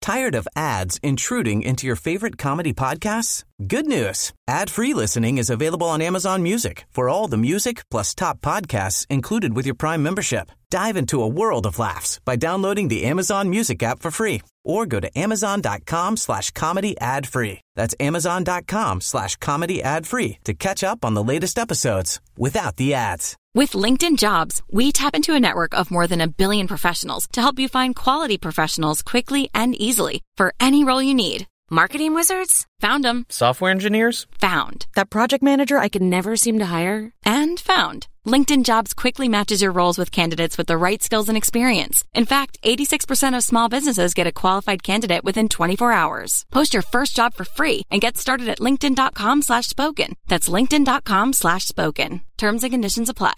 Tired of ads intruding into your favorite comedy podcasts? Good news. Ad-free listening is available on Amazon Music for all the music plus top podcasts included with your Prime membership. Dive into a world of laughs by downloading the Amazon Music app for free or go to amazon.com/comedy ad-free. That's amazon.com/comedy ad-free to catch up on the latest episodes without the ads. With LinkedIn Jobs, we tap into a network of more than 1 billion professionals to help you find quality professionals quickly and easily for any role you need. Marketing wizards? Found them. Software engineers? Found. That project manager I could never seem to hire? And found. LinkedIn Jobs quickly matches your roles with candidates with the right skills and experience. In fact, 86% of small businesses get a qualified candidate within 24 hours. Post your first job for free and get started at linkedin.com/spoken. That's linkedin.com/spoken. Terms and conditions apply.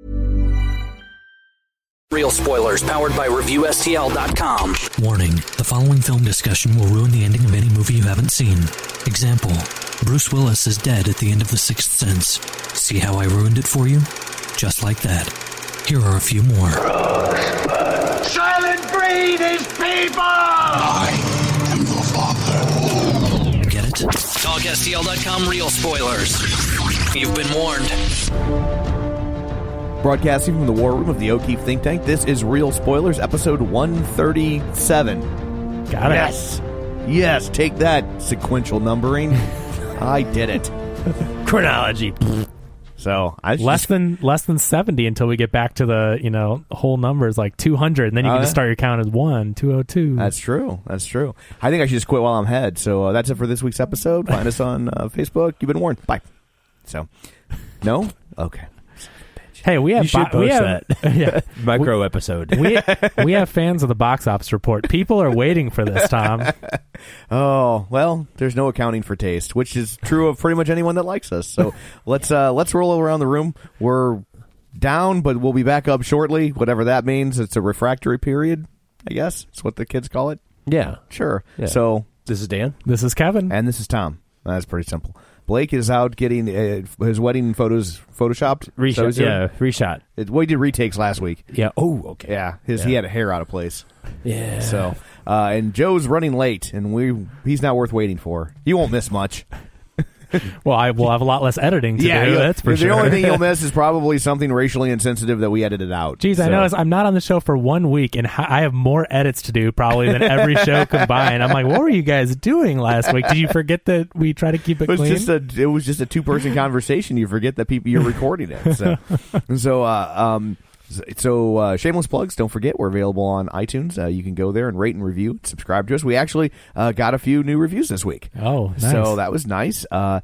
Real spoilers powered by ReviewSTL.com. Warning, the following film discussion will ruin the ending of any movie you haven't seen. Example, Bruce Willis is dead at the end of The Sixth Sense. See how I ruined it for you? Just like that. Here are a few more. Silent breed is people! I am your father. Get it? TalkSTL.com real spoilers. You've been warned. Broadcasting from the war room of the O'Keefe think tank, this is Real Spoilers, episode 137. Got it. Yes. Yes, take that, sequential numbering. I did it. Chronology. So I less than 70 until we get back to the whole numbers like 200, and then you can just start your count as 1, 202. That's true. I think I should just quit while I'm ahead. So that's it for this week's episode. Find us on Facebook. You've been warned. Bye. So, no? Okay. Hey, we have you should post that. Yeah. Micro episode. We have fans of the box office report. People are waiting for this, Tom. Oh, well, there's no accounting for taste, which is true of pretty much anyone that likes us. So let's roll around the room. We're down, but we'll be back up shortly, whatever that means. It's a refractory period, I guess. That's what the kids call it. Yeah. Sure. Yeah. So this is Dan. This is Kevin. And this is Tom. That's pretty simple. Blake is out getting his wedding photos photoshopped. Reshot. We did retakes last week. Yeah. Oh, okay. Yeah. He had a hair out of place. Yeah. So, and Joe's running late, and he's not worth waiting for. You won't miss much. Well, I will have a lot less editing to do. That's for sure. The only thing you'll miss is probably something racially insensitive that we edited out. Geez, I noticed I'm not on the show for 1 week, and I have more edits to do probably than every show combined. I'm like, what were you guys doing last week? Did you forget that we try to keep it clean? It was just a two-person conversation. You forget that you're recording it. So, shameless plugs. Don't forget, we're available on iTunes. You can go there and rate and review and subscribe to us. We actually got a few new reviews this week. Oh, nice. So that was nice.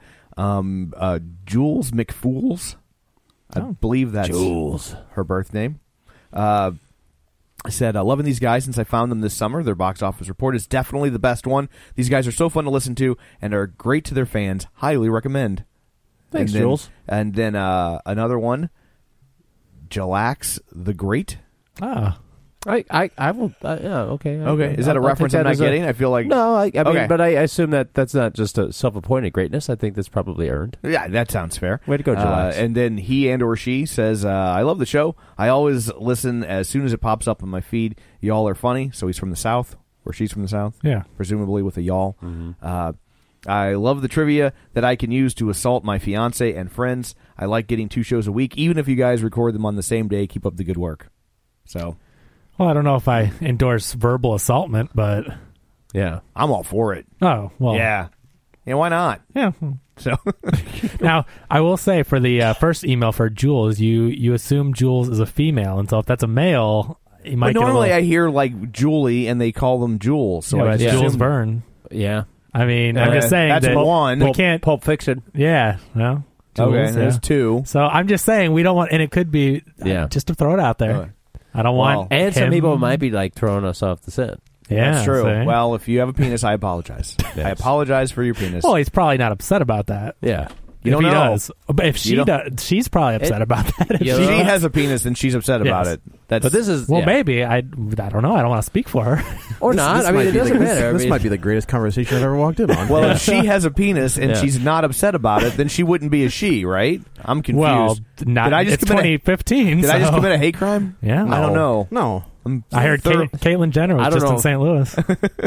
Jules McFools, I believe that's Jules, her birth name, said, loving these guys since I found them this summer. Their box office report is definitely the best one. These guys are so fun to listen to and are great to their fans. Highly recommend. Thanks, Jules. And then another one, Jalax the Great. Ah. I will. Okay. Okay. Is that a reference I'm not getting? I feel like no. I mean, but I assume that's not just a self-appointed greatness. I think that's probably earned. Yeah, that sounds fair. Way to go, Jalax. And then he and/or she says, "I love the show. I always listen as soon as it pops up on my feed. Y'all are funny." So he's from the South, or she's from the South. Yeah, presumably with a y'all. Mm-hmm. I love the trivia that I can use to assault my fiance and friends. I like getting 2 shows a week, even if you guys record them on the same day. Keep up the good work. So. Well, I don't know if I endorse verbal assaultment, but yeah, I'm all for it. Oh, well. Yeah, why not? Yeah. So now, I will say for the first email for Jules, you assume Jules is a female, and so if that's a male, you might normally I hear like Julie, and they call them Jules. So yeah, Jules Verne. Yeah. I mean, I'm just saying that's that one. We can't Pulp Fiction. Yeah. Well, Jules, okay, there's 2. So I'm just saying we don't want, and it could be just to throw it out there. I don't want. And some people might be like throwing us off the set. Yeah, that's true. See? Well, if you have a penis, I apologize. Yes. I apologize for your penis. Well, he's probably not upset about that. Yeah. You don't know. Does. But if she does, she's probably upset about that. If she has a penis, then she's upset about it. But this is maybe I don't know. I don't want to speak for her or not. This I mean, it doesn't matter. This might be the greatest conversation I've ever walked in on. Well, if she has a penis and she's not upset about it, then she wouldn't be a she, right? I'm confused. Well, not. Did I just it's 2015. Did I just commit a hate crime? Yeah, I don't know. No, I heard Caitlyn Jenner was just in St. Louis.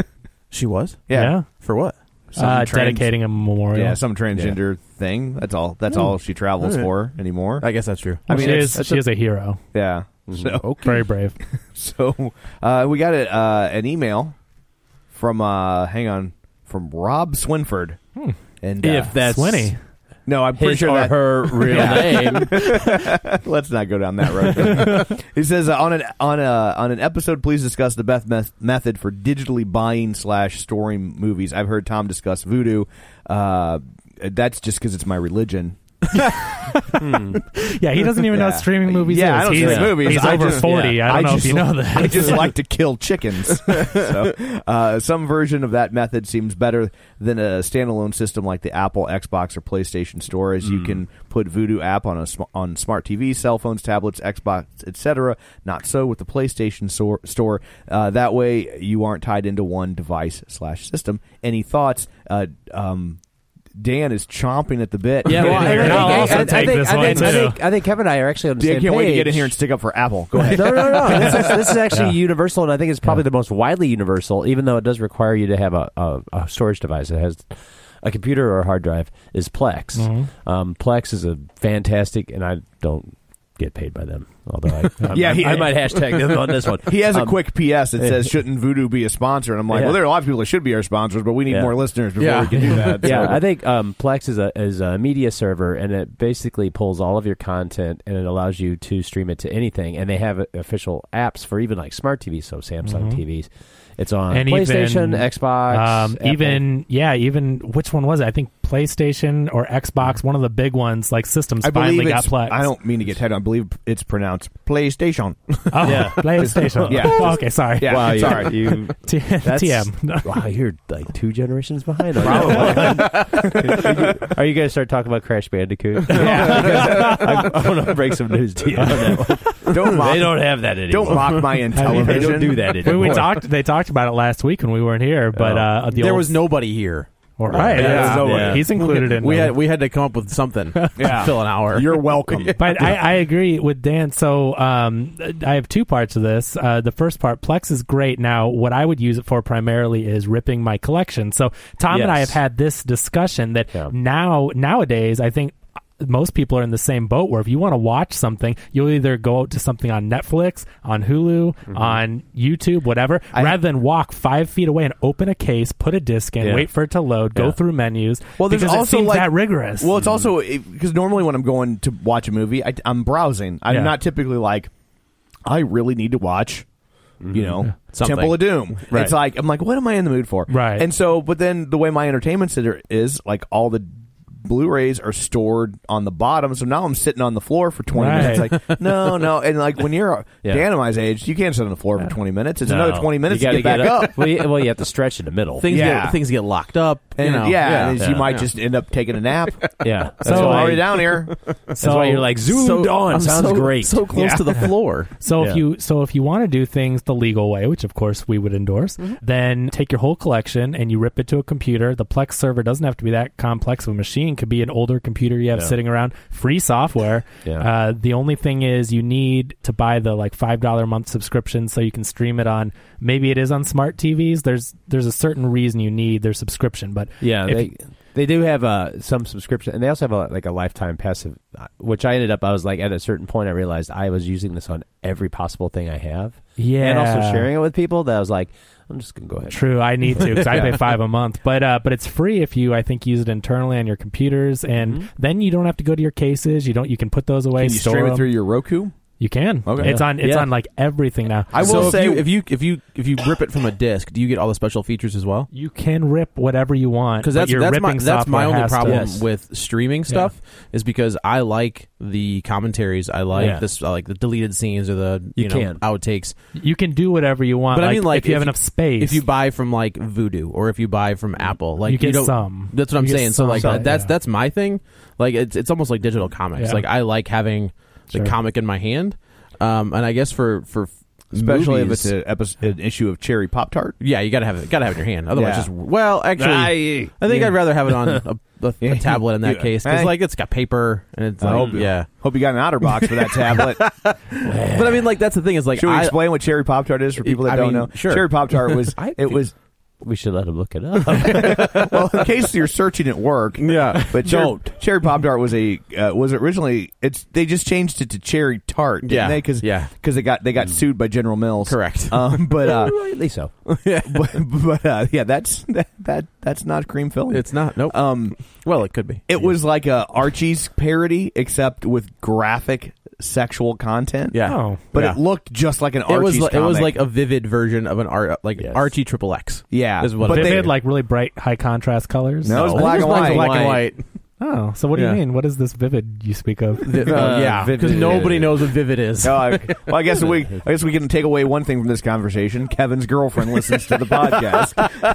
She was? Yeah. For what? Dedicating a memorial. Yeah, some transgender thing. That's all. That's all she travels for anymore. I guess that's true. I mean, she is a hero. Yeah. So very brave. So we got an email from from Rob Swinford, and if that's Swinny. No, I'm pretty sure that her real name. Let's not go down that road. He says on an episode, please discuss the best method for digitally buying / storing movies. I've heard Tom discuss Vudu. That's just because it's my religion. Yeah, he doesn't even know what streaming movies I is. don't stream movies. He's over 40. I don't know if you know that. I just like to kill chickens. So, some version of that method seems better than a standalone system like the Apple, Xbox, or PlayStation Store, as you can put Vudu app on smart TVs, cell phones, tablets, Xbox, etc. Not so with the PlayStation Store. That way, you aren't tied into one device / system. Any thoughts? Dan is chomping at the bit. Yeah, I'll also take this one, too. I think Kevin and I are actually on the Dan same can't wait to page. get in here and stick up for Apple. Go ahead. No. This is actually universal, and I think it's probably the most widely universal, even though it does require you to have a storage device that has a computer or a hard drive, is Plex. Mm-hmm. Plex is a fantastic, and I don't get paid by them, although I might hashtag them on this one. He has a quick PS that says, shouldn't Vudu be a sponsor? And I'm like, well, there are a lot of people that should be our sponsors, but we need more listeners before we can do that. Yeah, So. I think Plex is a media server, and it basically pulls all of your content, and it allows you to stream it to anything. And they have official apps for even like smart TVs, so Samsung TVs. It's on and PlayStation, Xbox, even which one was it? I think PlayStation or Xbox, one of the big ones, like systems finally got Plex. I don't mean to get tied on. I believe it's pronounced PlayStation. Oh, yeah, PlayStation. Yeah. Oh, okay, sorry. Yeah, wow, sorry. TM. Wow, you're like 2 generations behind. Are you going to start talking about Crash Bandicoot? Yeah. I want to break some news to you on that one. They don't have that anymore. Don't mock my Intellivision. They don't do that anymore. They talked about it last week when we weren't here, but there was nobody here. All right, he's included in. We had to come up with something. To fill an hour. You're welcome. But I agree with Dan. So I have 2 parts of this. The first part, Plex is great. Now, what I would use it for primarily is ripping my collection. So Tom and I have had this discussion that nowadays, I think most people are in the same boat where if you want to watch something, you'll either go to something on Netflix, on Hulu, on YouTube, whatever, rather than walk 5 feet away and open a case, put a disc in, wait for it to load, go through menus. Well, there's because also it seems that rigorous. Well, it's also because normally when I'm going to watch a movie, I'm browsing. I'm not typically like, I really need to watch, something. Temple of Doom. Right. It's like, I'm like, what am I in the mood for? Right. And so, but then the way my entertainment center is, like, all the Blu-rays are stored on the bottom, so now I'm sitting on the floor for 20 minutes. Like, no, and like when you're Dan and my age, you can't sit on the floor for 20 minutes. It's another 20 minutes to get back up. Well, you have to stretch in the middle. Things get locked up. And you might just end up taking a nap. Yeah, so I'm already down here. That's why you're like zoomed on. Sounds great. So close to the floor. So if you want to do things the legal way, which of course we would endorse, then take your whole collection and you rip it to a computer. The Plex server doesn't have to be that complex of a machine. It could be an older computer you have sitting around. Free software. The only thing is you need to buy the like $5 a month subscription so you can stream it on. Maybe it is on smart TVs. There's a certain reason you need their subscription, but they do have some subscription, and they also have a lifetime passive, which I was like, at a certain point I realized I was using this on every possible thing I have, and also sharing it with people. That I was like, I'm just gonna go ahead. True, I need to because I pay $5 a month, but it's free if you use it internally on your computers, and then you don't have to go to your cases. You can put those away. Can you stream it through your Roku? You can. Okay. It's on like everything now. I will say if you rip it from a disc, do you get all the special features as well? You can rip whatever you want. Because that's my only problem with streaming stuff is because I like the commentaries. I like this. I like the deleted scenes or the outtakes. You can do whatever you want. But I mean, like if you have enough space. If you buy from like Vudu or if you buy from Apple, like you get some. That's what I'm saying. So like that's my thing. Like it's almost like digital comics. Like I like having the comic in my hand, and I guess for especially movies, if it's an issue of Cherry Pop-Tart. Yeah, you gotta have it in your hand. Otherwise, actually, I think I'd rather have it on a tablet in that case because like it's got paper and it's hope you got an OtterBox for that tablet. But I mean, like that's the thing is like, should we explain what Cherry Pop-Tart is for people that don't know? Sure. Cherry Pop-Tart was We should let him look it up. Well, in case you're searching at work, But Cherry Pop-Tart was originally they just changed it to Cherry Tart, didn't they? Because they got sued by General Mills. Correct. But rightly so. That's not cream filling. It's not. Nope. Well, it could be. It was like a Archie's parody, except with graphic sexual content. But it looked just like an Archie's comic. It was like a vivid version of an Archie XXX. Yeah, but they had like really bright, high contrast colors. No, it was black and white. Black and white. Oh, so what do you mean? What is this vivid you speak of? Because nobody knows what vivid is. Well, I guess we can take away one thing from this conversation. Kevin's girlfriend listens to the podcast.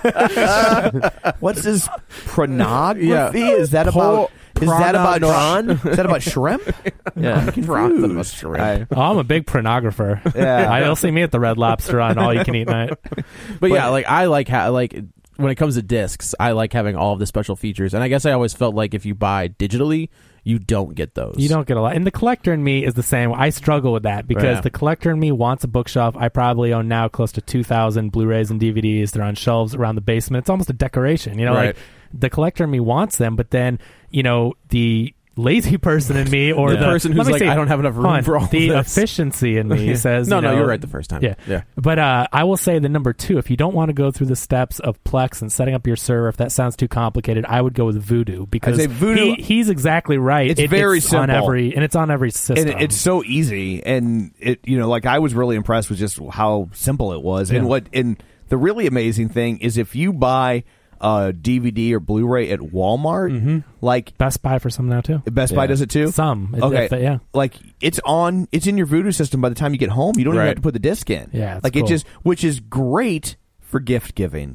What's this pornography? Is that about? Is that about shrimp? Yeah, I'm shrimp. I'm a big pornographer. Yeah, you'll see me at the Red Lobster on all you can eat night. But yeah, like I like when it comes to discs, I like having all of the special features, and I guess I always felt like if you buy digitally, you don't get those. You don't get a lot. And the collector in me is the same. I struggle with that because the collector in me wants a bookshelf. I probably own now close to 2,000 Blu-rays and DVDs. They're on shelves around the basement. It's almost a decoration. Like the collector in me wants them, but then, the lazy person in me or the person who's like, I don't have enough room for all the this. Efficiency in me says no, you're right the first time. Yeah. But I will say the number 2, if you don't want to go through the steps of Plex and setting up your server, if that sounds too complicated, I would go with Vudu because he's exactly right. It's very simple. It's on every system. And it's so easy, and I was really impressed with just how simple it was. And the really amazing thing is if you buy a DVD or Blu-ray at Walmart, like Best Buy for some now too. Best Buy does it too. Some, okay, like it's in your Vudu system by the time you get home. You don't even have to put the disc in. Yeah, like cool. which is great for gift giving.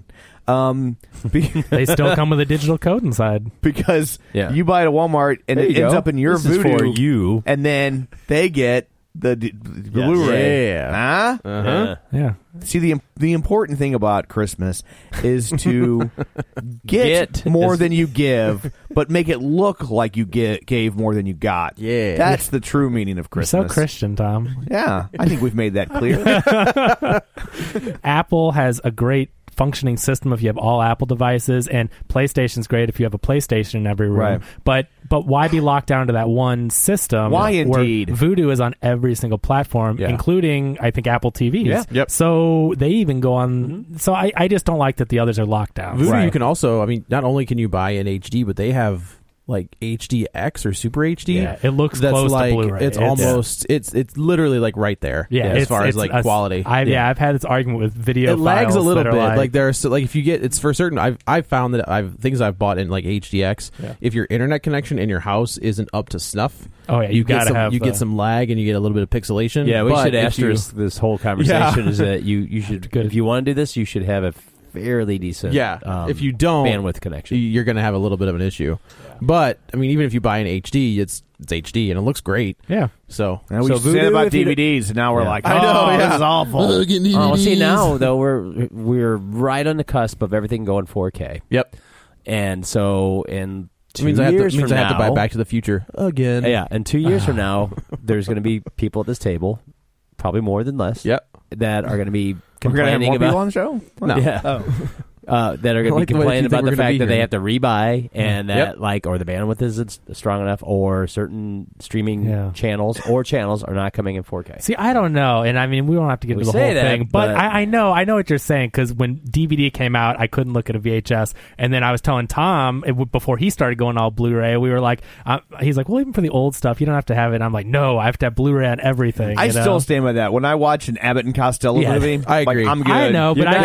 They still come with a digital code inside because you buy it at Walmart and it ends up in your This Vudu is for you, and then they get the Blu-ray. Yeah. See, the important thing about Christmas is to get more than you give, but make it look like you gave more than you got. Yeah. That's the true meaning of Christmas. You're so Christian, Tom. Yeah, I think we've made that clear. Apple has a great functioning system if you have all Apple devices, and PlayStation's great if you have a PlayStation in every room. But why be locked down to that one system? Why indeed? Vudu is on every single platform, including I think Apple TVs. Yeah. Yep. So they even go on. So I just don't like that the others are locked down. Vudu, you can also, not only can you buy in HD, but they have like HDX or Super HD. Yeah, it looks close to Blu-ray. It's almost it's literally like right there. Yeah, as far as like quality. I've had this argument with video. It lags a little bit. Like there's if you get it's for certain. I've found that things I've bought in like HDX. Yeah. If your internet connection in your house isn't up to snuff, you get some lag and you get a little bit of pixelation. Yeah, we should asterisk this whole conversation is that you should if you want to do this, you should have a fairly decent if you don't bandwidth connection, you're going to have a little bit of an issue. But even if you buy an HD, it's HD and it looks great. Yeah. So we said about DVDs, and now we're like, I know, this is awful. See, now though we're right on the cusp of everything going 4K. Yep. And so in 2 means years from now, I have to buy Back to the Future again. Yeah, and 2 years from now, there's going to be people at this table, probably more than less. Yep. That are going to be complaining about. We're going to have more people on the show? No. Yeah. That are going to be complaining about the fact that they have to rebuy and that or the bandwidth isn't strong enough, or certain streaming channels are not coming in 4K. See, I don't know, and we don't have to get into the whole thing, but I know what you're saying, because when DVD came out, I couldn't look at a VHS, and then I was telling Tom before he started going all Blu-ray, we were like, he's like, well, even for the old stuff, you don't have to have it. I'm like, no, I have to have Blu-ray on everything. I still stand by that. When I watch an Abbott and Costello movie, I agree. I'm good. I know, but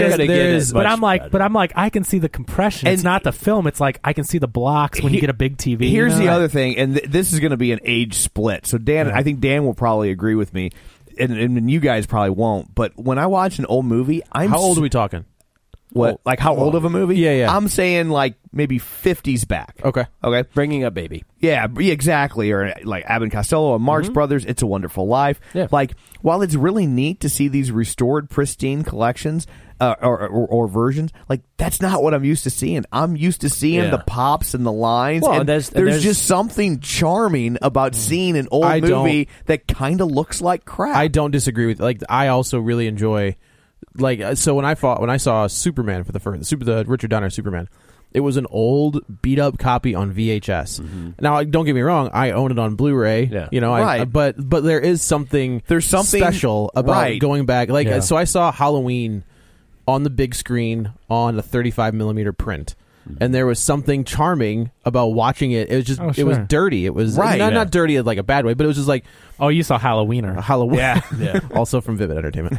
I'm like, I can see the compression. It's not the film. It's like I can see the blocks when you get a big TV. Here's the other thing, and this is going to be an age split. So Dan, I think Dan will probably agree with me, and you guys probably won't. But when I watch an old movie, how old are we talking? What? Like how old of a movie? Yeah. I'm saying like maybe 50s back. Okay. Bringing Up Baby. Yeah, exactly. Or like Abbott and Costello, or Marx Brothers, It's a Wonderful Life. Yeah. Like, while it's really neat to see these restored, pristine collections or versions, like that's not what I'm used to seeing. I'm used to seeing the pops and the lines. Well, and there's just something charming about seeing an old movie that kind of looks like crap. I don't disagree with. I also really enjoy like so when I saw Superman for the Richard Donner Superman, it was an old beat up copy on VHS. Mm-hmm. Now, don't get me wrong, I own it on Blu-ray. Yeah. You know, right. But there is something special about going back. Like so, I saw Halloween on the big screen on a 35 millimeter print. And there was something charming about watching it. It was just, it was dirty. It was not dirty in like a bad way, but it was just like, oh, you saw Halloweener. Halloween. Yeah. Also from Vivid Entertainment.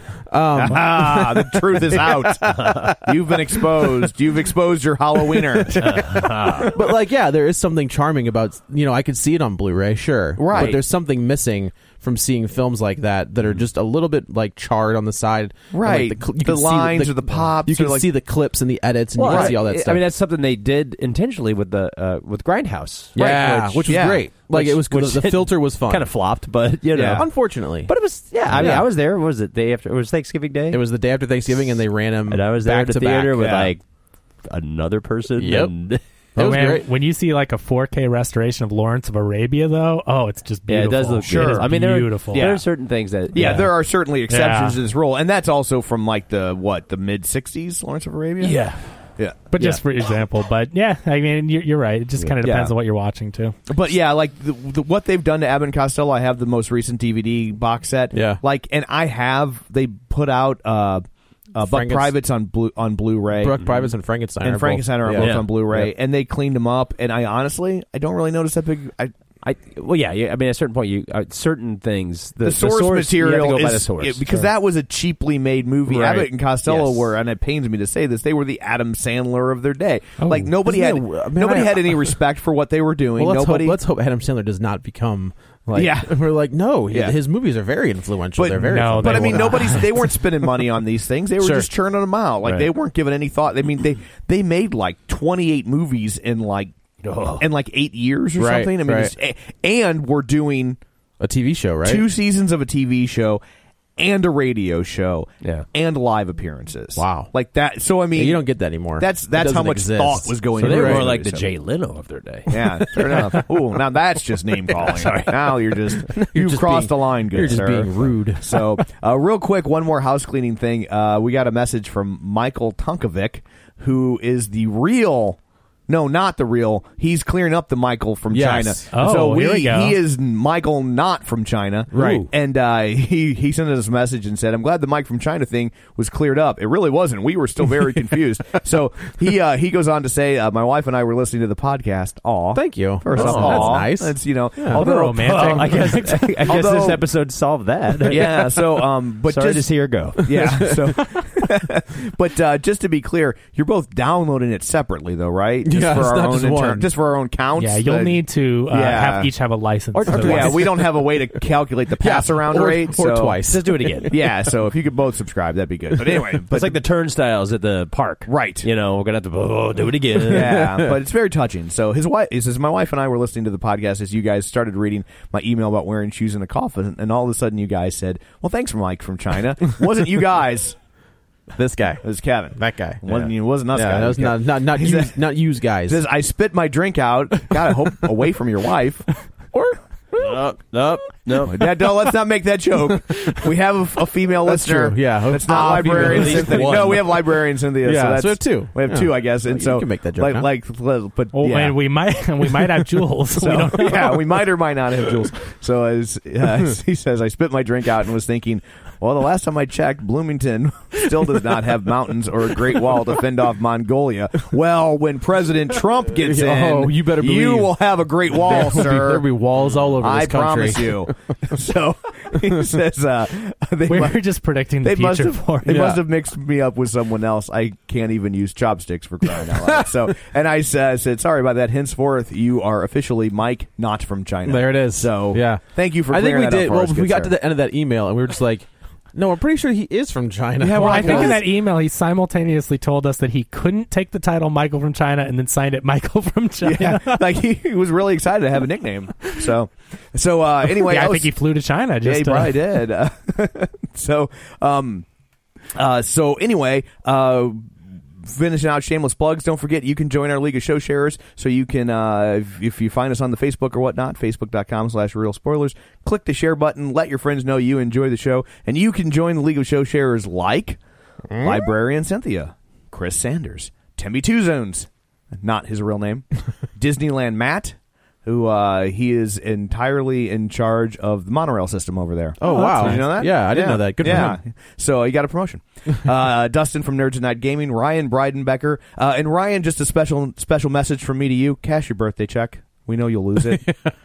The truth is out. You've been exposed. You've exposed your Halloweener. But like, yeah, there is something charming about, you know, I could see it on Blu-ray, sure. Right. But there's something missing from seeing films like that are just a little bit like charred on the side. Right. Like the lines or the pops. You can see the clips and the edits, and you can see all that stuff. I mean, that's something they did intentionally with the with Grindhouse. Yeah, which was great. Like it was, the filter was fun. Kind of flopped, but you know, unfortunately. But it was, I mean, I was there. What was it? Day after? It was Thanksgiving Day. It was the day after Thanksgiving, and they ran him. And I was there at the theater with like another person. Yep. And oh man, great. When you see like a 4K restoration of Lawrence of Arabia, though, it's just beautiful. Yeah, it does look sure. I mean, beautiful. There are certain things that there are certainly exceptions to this rule, and that's also from like the mid '60s Lawrence of Arabia. Yeah, but just for example, I mean, you're right. It just kind of depends on what you're watching too. But yeah, like what they've done to Abbott and Costello, I have the most recent DVD box set. Yeah, like, and they put out Buck Privates on Blu-ray. Buck Privates and Frankenstein are both on Blu-ray, and they cleaned them up. And I honestly, I don't really notice that big. I mean, at a certain point, certain things the source material you have to go is by the source. Because that was a cheaply made movie. Right. Abbott and Costello were, and it pains me to say this, they were the Adam Sandler of their day. Like nobody had any respect for what they were doing. Well, let's hope Adam Sandler does not become. Like, we're like, no, his movies are very influential. They're very fun. But I mean, they weren't spending money on these things. They were just churning them out. Like they weren't giving any thought. I mean, they made like 28 movies in like 8 years or something. I mean, and we're doing a TV show, right? 2 seasons of a TV show and a radio show, and live appearances. Wow, like that. So I mean, you don't get that anymore. That's how much thought was going. So into they were more like the Jay Leno of their day. Yeah, fair enough. Ooh, now that's just name calling. Now you've crossed the line, good sir. You're just being rude. So, real quick, one more house cleaning thing. We got a message from Michael Tunkovic, who is the real. No, not the real. He's clearing up the Michael from China. Oh, here we go. He is Michael not from China. Right. Ooh. And he sent us a message and said, I'm glad the Mike from China thing was cleared up. It really wasn't. We were still very confused. So he goes on to say, my wife and I were listening to the podcast. Aw. Thank you. First off, that's nice. That's, although romantic. I guess this episode solved that. Yeah. So, but sorry to see her go. Yeah. So, but just to be clear, you're both downloading it separately, though, right? Just for our own counts. Yeah, you'll need to each have a license. We don't have a way to calculate the pass around rate. Or twice. Just do it again. Yeah, so if you could both subscribe, that'd be good. But anyway, it's like the turnstiles at the park. Right. You know, we're going to have to do it again. Yeah, but it's very touching. So he says, my wife and I were listening to the podcast as you guys started reading my email about wearing shoes in a coffin, and all of a sudden you guys said, well, thanks, Mike from China. Wasn't you guys... This guy. It was Kevin. That guy. It wasn't us guys. That was not use guys. Says, I spit my drink out. God, I hope away from your wife. Or... No. Let's not make that joke. We have a female listener. True. Yeah, that's not librarian Cynthia. No, we have librarian Cynthia. Yeah, so we have two. We have two, I guess. And so you can make that joke. And we might have Jules. So, we might or might not have Jules. So as he says, I spit my drink out and was thinking, well, the last time I checked, Bloomington still does not have mountains or a Great Wall to fend off Mongolia. Well, when President Trump gets in, you better believe you will have a Great Wall, sir. There'll be walls all over this country. I promise you. So he says, we're just predicting the future for it. They must have mixed me up with someone else. I can't even use chopsticks for crying out loud. So, and I said, sorry about that. Henceforth, you are officially Mike, not from China. There it is. So, thank you for clearing that up. I think we did. Well, we got to the end of that email, and we were just like, no, I'm pretty sure he is from China. Yeah, well, I think in that email he simultaneously told us that he couldn't take the title Michael from China and then signed it Michael from China. Yeah, like he was really excited to have a nickname. So anyway, I think he flew to China. He probably did. So anyway. Finishing out shameless plugs. Don't forget you can join our League of Show Sharers. So you can, if you find us on the Facebook or whatnot, Facebook.com/Real Spoilers, click the share button. Let your friends know you enjoy the show, and you can join the League of Show Sharers like Librarian Cynthia, Chris Sanders, Timmy Two Zones, not his real name, Disneyland Matt, who he is entirely in charge of the monorail system over there. Oh, wow. Did you know that? Yeah, I didn't know that. Good for him. So he got a promotion. Dustin from Nerds Night Gaming, Ryan Breidenbecker. And Ryan, just a special message from me to you. Cash your birthday check. We know you'll lose it.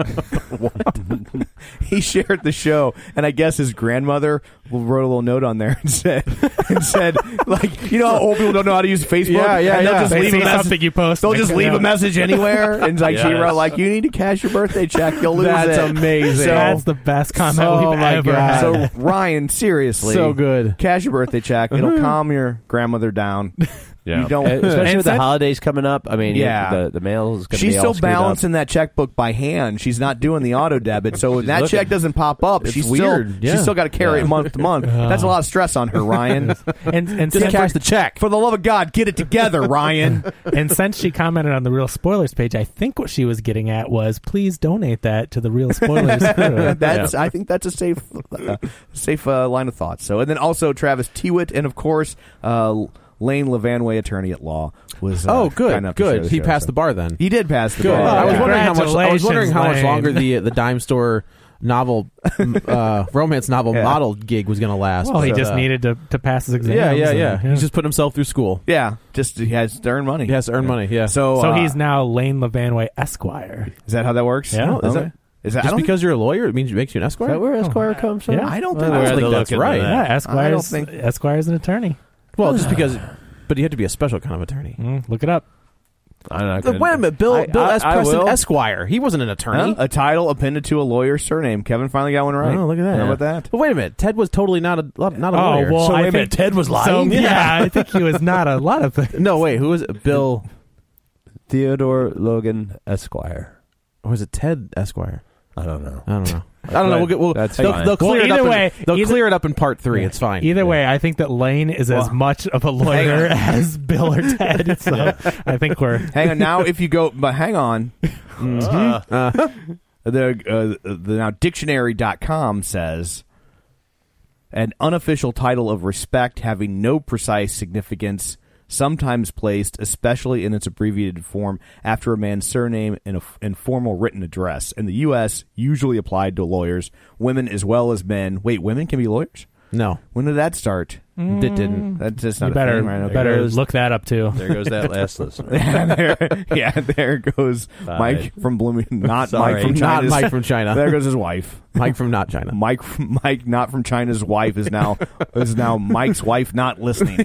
He shared the show, and I guess his grandmother wrote a little note on there and said, like, you know how old people don't know how to use Facebook? Yeah. They'll just leave a message. Something you post. They'll just leave a message anywhere, and like she wrote, like, you need to cash your birthday check. You'll lose it. That's amazing. So, that's the best comment we've ever had. So Ryan, seriously, so good. Cash your birthday check. It'll calm your grandmother down. Yeah. You don't, especially with the holidays coming up. I mean, the mail is going to be She's all still balancing that checkbook by hand. She's not doing the auto debit. So when that check doesn't pop up, she's weird. still got to carry it month to month. That's a lot of stress on her, Ryan. and just cash the check. For the love of God, get it together, Ryan. And since she commented on the Real Spoilers page, I think what she was getting at was, please donate that to the Real Spoilers crew. I think that's a safe line of thought. So, and then also Travis Tewitt, and of course, Lane Levanway, attorney at law, was good. He passed the bar then. He did pass the bar. I was wondering how much longer the dime store novel romance novel model gig was going to last. Well, he just needed to pass his exam. Yeah. He's just put himself through school. Yeah, he has to earn money. He has to earn money. Yeah. So he's now Lane Levanway Esquire. Is that how that works? Yeah. Is that just because you're a lawyer? It means it makes you an esquire. Is that where Esquire comes from? Yeah. I don't think that's right. Yeah, Esquire's an attorney. Well, just because, but you had to be a special kind of attorney. Look it up. Wait a minute, Bill S. Preston Esquire. He wasn't an attorney. A title appended to a lawyer's surname. Kevin finally got one right. Oh, look at that. How about that? But wait a minute, Ted was totally not a lawyer. Well, so I wait a minute, Ted was lying. So, I think he was not a lot of things. No, wait, who was it? Bill Theodore Logan Esquire, or was it Ted Esquire? I don't know. They'll clear it up. They'll clear it up in part 3. It's fine. Either way, I think that Lane is as much of a lawyer as Bill or Ted. So I think we're hang on now. If you go, but hang on. The now dictionary.com says an unofficial title of respect having no precise significance, sometimes placed, especially in its abbreviated form, after a man's surname in formal written address. In the U.S., usually applied to lawyers, women as well as men. Wait, women can be lawyers? No. When did that start? It didn't. That's just not you better, a thing, right? Okay. Better look that up, too. There goes that last listener. there goes Mike from Blooming. Not Mike from China. Not Mike from China. There goes his wife. Mike from not China. Mike not from China's wife is now Mike's wife not listening.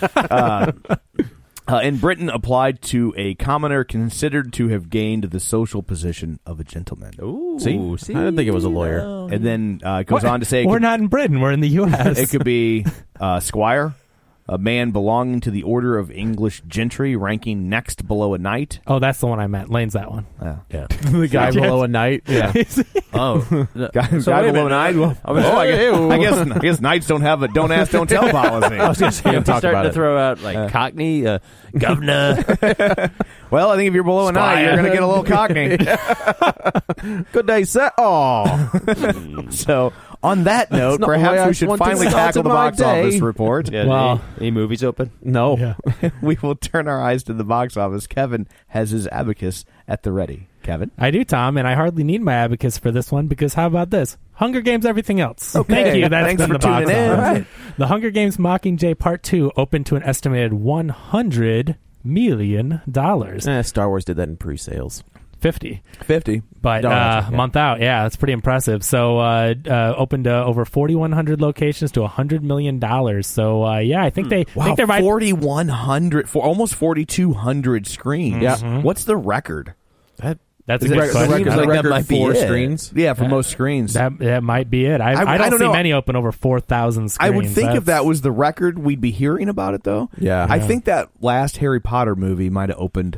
In Britain, applied to a commoner considered to have gained the social position of a gentleman. Ooh, see? I didn't think it was a lawyer. And then it goes on to say... We're not in Britain. We're in the U.S. It could be squire, a man belonging to the order of English gentry, ranking next below a knight. Oh, that's the one I meant. Lane's that one. Yeah. The guy below a knight. Yeah. Guy below a knight. Well, I guess knights don't have a don't ask, don't tell policy. I was going to say, starting to throw out like Cockney, governor. Well, I think if you're below a knight, you're going to get a little Cockney. Good day, sir. Oh. So, on that note, perhaps we should finally tackle the box office report. Yeah, any movies open? No. Yeah. We will turn our eyes to the box office. Kevin has his abacus at the ready. Kevin? I do, Tom, and I hardly need my abacus for this one because how about this? Hunger Games, everything else. Okay. Thank you. Thanks for the box tuning in. Right. The Hunger Games Mockingjay Part 2 opened to an estimated $100 million. Star Wars did that in pre-sales. 50. But month out. Yeah, that's pretty impressive. So opened to over 4,100 locations to $100 million. So I think they think there might 4,100 for almost 4,200 screens. Yeah. What's the record? That's a good question. The record might be 4 screens. Yeah, for most screens. That might be it. I don't see many open over 4,000 screens. I would think if that was the record, we'd be hearing about it, though. Yeah. I think that last Harry Potter movie might have opened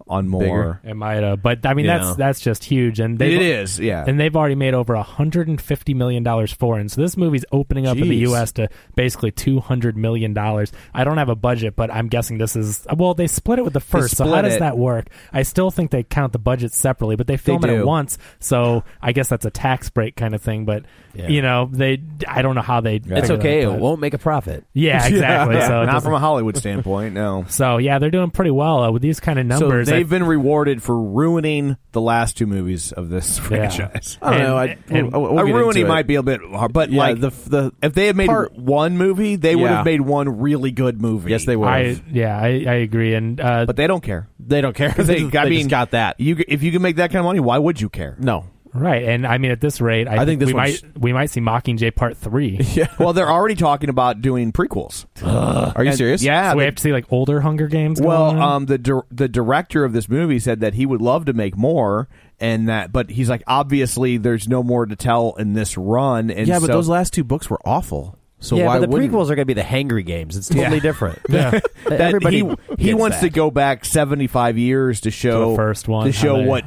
on more. It might have, but I mean that's just huge, and it is, yeah. And they've already made over $150 million foreign. So this movie's opening up in the U.S. to basically $200 million. I don't have a budget, but I'm guessing this is they split it with the first. So how does that work? I still think they count the budget separately, but they film it at once. So I guess that's a tax break kind of thing. But I don't know how they. It's okay. It won't make a profit. Yeah, exactly. So not from a Hollywood standpoint, no. So yeah, they're doing pretty well with these kind of numbers. So they've been rewarded for ruining the last two movies of this franchise. I don't know. A ruining might be a bit hard, but if they had made one movie, they would have made one really good movie. Yes, they would. I agree, and but they don't care. They don't care. They just got that. If you can make that kind of money, why would you care? No. Right, and I mean at this rate, I think we might see Mockingjay Part 3. Yeah. Well, they're already talking about doing prequels. Are you serious? Yeah. So we have to see like older Hunger Games. The director of this movie said that he would love to make more, but he's like, obviously, there's no more to tell in this run. And but those last two books were awful. So why but the prequels are going to be the Hangry Games. It's totally different. Yeah. He wants to go back 75 years to show the first one, to show what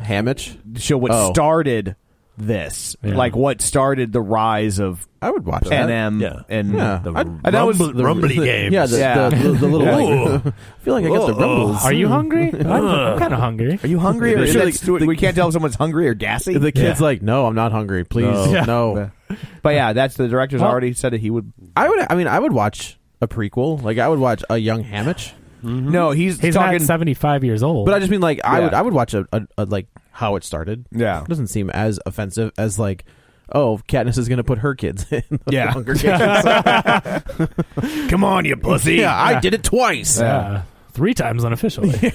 started this, like what started the rise of. I would watch NM the Rumbly Games. Yeah, the little. I feel like I got the rumbles. Are you hungry? I'm kind of hungry. Are you hungry? We can't tell if someone's hungry or gassy. The kid's like, no, I'm not hungry. Please, no. But that's the director's already said that he would. I would watch a prequel. Like I would watch a young Haymitch. Mm-hmm. No, he's talking not 75 years old. But I just mean like I would watch a like how it started. Yeah, it doesn't seem as offensive as like, oh, Katniss is going to put her kids in the Hunger Games. Come on, you pussy! Yeah, I did it twice. 3 times unofficially.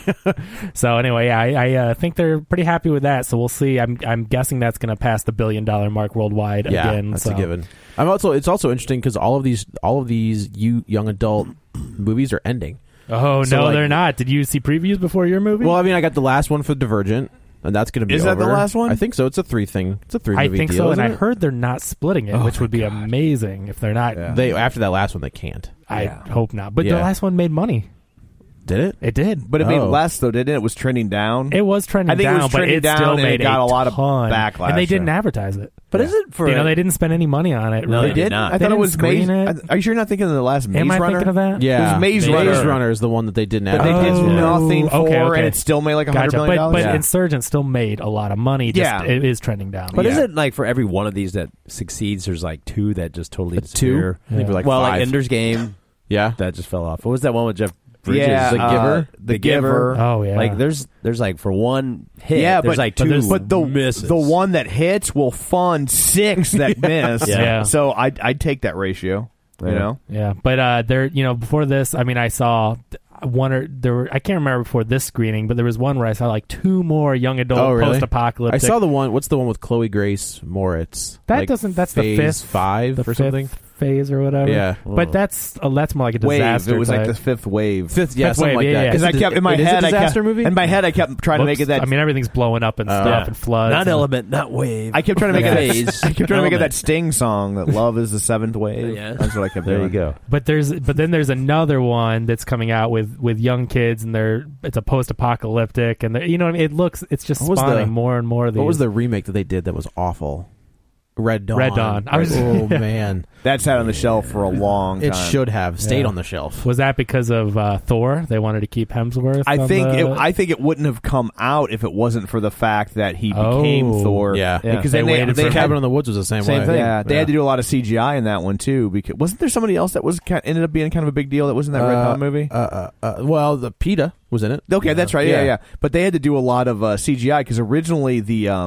So anyway, I think they're pretty happy with that. So we'll see. I'm guessing that's going to pass the $1 billion mark worldwide again. That's a given. It's also interesting because all of these young adult movies are ending. Oh no, they're not. Did you see previews before your movie? Well, I mean, I got the last one for Divergent. And that's going to be Is that the last one? I think so. It's a 3 thing. It's a 3 movie I think deal, so, and I it? heard they're not splitting it, which would be amazing if they're not. Yeah. They after that last one, they can't. I hope not. But the last one made money. Did it? It did. But it made less, though, didn't it? It was trending down. It was trending down, but it still made got a lot of backlash. And they didn't advertise it. But is it for... they didn't spend any money on it. No, really. they did not. I thought it was Maze... Are you sure you're not thinking of the last Maze Runner? Am I thinking of that? Yeah. It was Maze Runner is the one that they didn't advertise. But they did nothing for, and it still made like $100 million. But Insurgent still made a lot of money. It is trending down. But is it like for every one of these that succeeds, there's like 2 that just totally disappear? 2? I think like 5. Like Ender's Game. Yeah. That just fell off. What was that one with Jeff Bridges? Yeah, The Giver. Oh yeah. Like there's like for one hit, there's like 2 misses. The one that hits will fund 6 that miss. Yeah. So I'd take that ratio. You know. Yeah, but before this, I mean, I saw one or there were, I can't remember before this screening, but there was one where I saw like 2 more young adult post-apocalyptic. I saw the one. What's the one with Chloe Grace Moritz? That doesn't. That's phase the 5th 5 or something. Phase or whatever. Yeah, but that's more like a disaster. Wave. It was type. like the 5th wave. 5th, yeah, something like that. Because I kept in my head, movie. In my head, I kept trying to make it that. I mean, everything's blowing up and stuff and floods. Not element, not wave. I kept trying to make it. I kept trying to make it that Sting song that love is the 7th wave. Yeah, that's what I kept doing. There you go. But then there's another one that's coming out with young kids, and it's a post-apocalyptic, and you know what I mean. It's just spawning more and more of these. What was the remake that they did that was awful? Red Dawn. Oh man, that sat on the shelf for a long time. It should have stayed on the shelf. Was that because of Thor? They wanted to keep Hemsworth. I think it wouldn't have come out if it wasn't for the fact that he became Thor. Yeah, because they waited. Cabin in the Woods was the same way. Thing. Yeah, they had to do a lot of CGI in that one too. Because wasn't there somebody else that ended up being kind of a big deal that was in that Red Dawn movie? Well, the PETA was in it. Okay, that's right. Yeah. But they had to do a lot of CGI because originally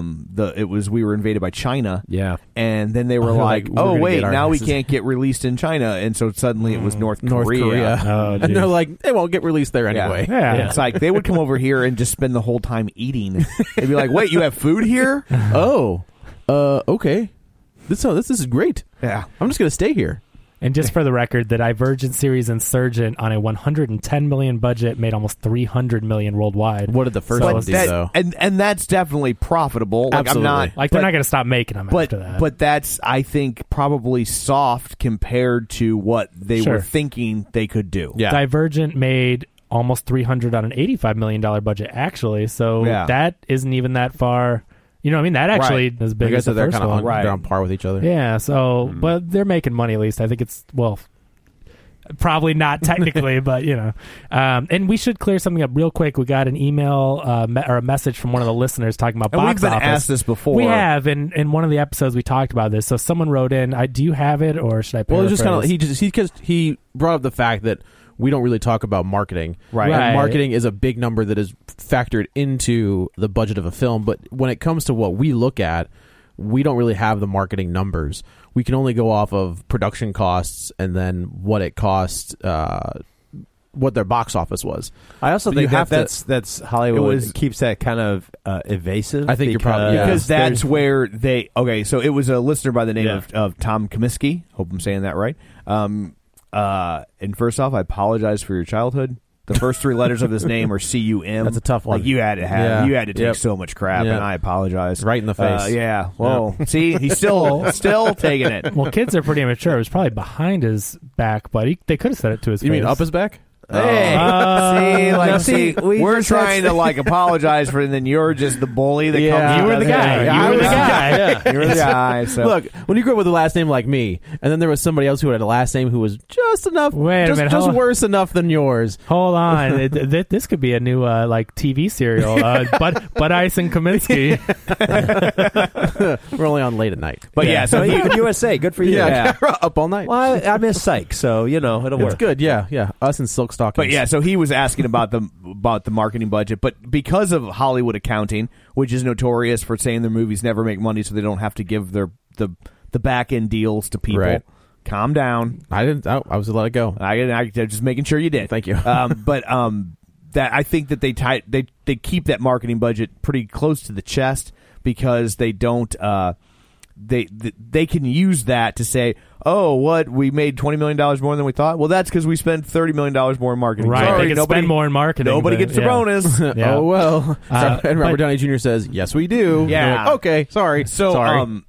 we were invaded by China. Yeah, and then they were like, oh wait, now we can't get released in China, and so suddenly it was North Korea. Oh, and they're like, they won't get released there anyway. Yeah. It's like they would come over here and just spend the whole time eating. They'd be like, wait, you have food here? Okay. This is great. Yeah, I'm just gonna stay here. And just for the record, the Divergent series Insurgent on a $110 million budget made almost $300 million worldwide. What did the first one do, though? And that's definitely profitable. Like, absolutely. They're not going to stop making them after that. But that's, I think, probably soft compared to what they were thinking they could do. Yeah. Divergent made almost $300 on an $85 million budget, actually. So that isn't even that far. You know what I mean? That actually is big as the they're first kind of one. they're on par with each other. Yeah, so, but they're making money at least. I think it's, well, probably not technically, but, you know. And we should clear something up real quick. We got an email or a message from one of the listeners talking about box office. We've been asked this before. We have. In one of the episodes, we talked about this. So someone wrote in, do you have it, or should I paraphrase? Well, it's just kind of, he brought up the fact that we don't really talk about marketing. Right. And marketing is a big number that is factored into the budget of a film. But when it comes to what we look at, we don't really have the marketing numbers. We can only go off of production costs and then what it cost, what their box office was. I also think that's Hollywood keeps that kind of evasive. I think you're probably because that's where they. Okay, so it was a listener by the name of Tom Comiskey. Hope I'm saying that right. And first off, I apologize for your childhood. The first three letters of his name are C-U-M. That's a tough one. Like you had to take so much crap, and I apologize. Right in the face. Yeah. Well, see, he's still taking it. Well, kids are pretty immature. It was probably behind his back, but they could have said it to his face. You mean up his back? Hey, we're trying to apologize for it, and then you're just the bully that comes. You were the guy. You were the guy. You were the guy. So. Look, when you grew up with a last name like me, and then there was somebody else who had a last name who was just enough, just worse enough than yours. Hold on, this could be a new TV serial. Bud Ice and Kaminsky. We're only on late at night, but so USA, good for you. Yeah. Up all night. Well, I miss Psych, so it'll work. It's good. Yeah. Us and Silk Stockings. But so he was asking about the marketing budget, but because of Hollywood accounting, which is notorious for saying their movies never make money, so they don't have to give the back end deals to people. Right. Calm down. I didn't. I was to let it go. I just making sure you did. Thank you. That I think that they keep that marketing budget pretty close to the chest because they don't. They can use that to say, oh, what, we made $20 million more than we thought? Well, that's because we spent $30 million more in marketing. Right, Sorry, they can spend more in marketing. Nobody gets the bonus. Yeah. Oh, well. And Robert Downey Jr. says, yes, we do. Yeah. Like, okay, sorry. So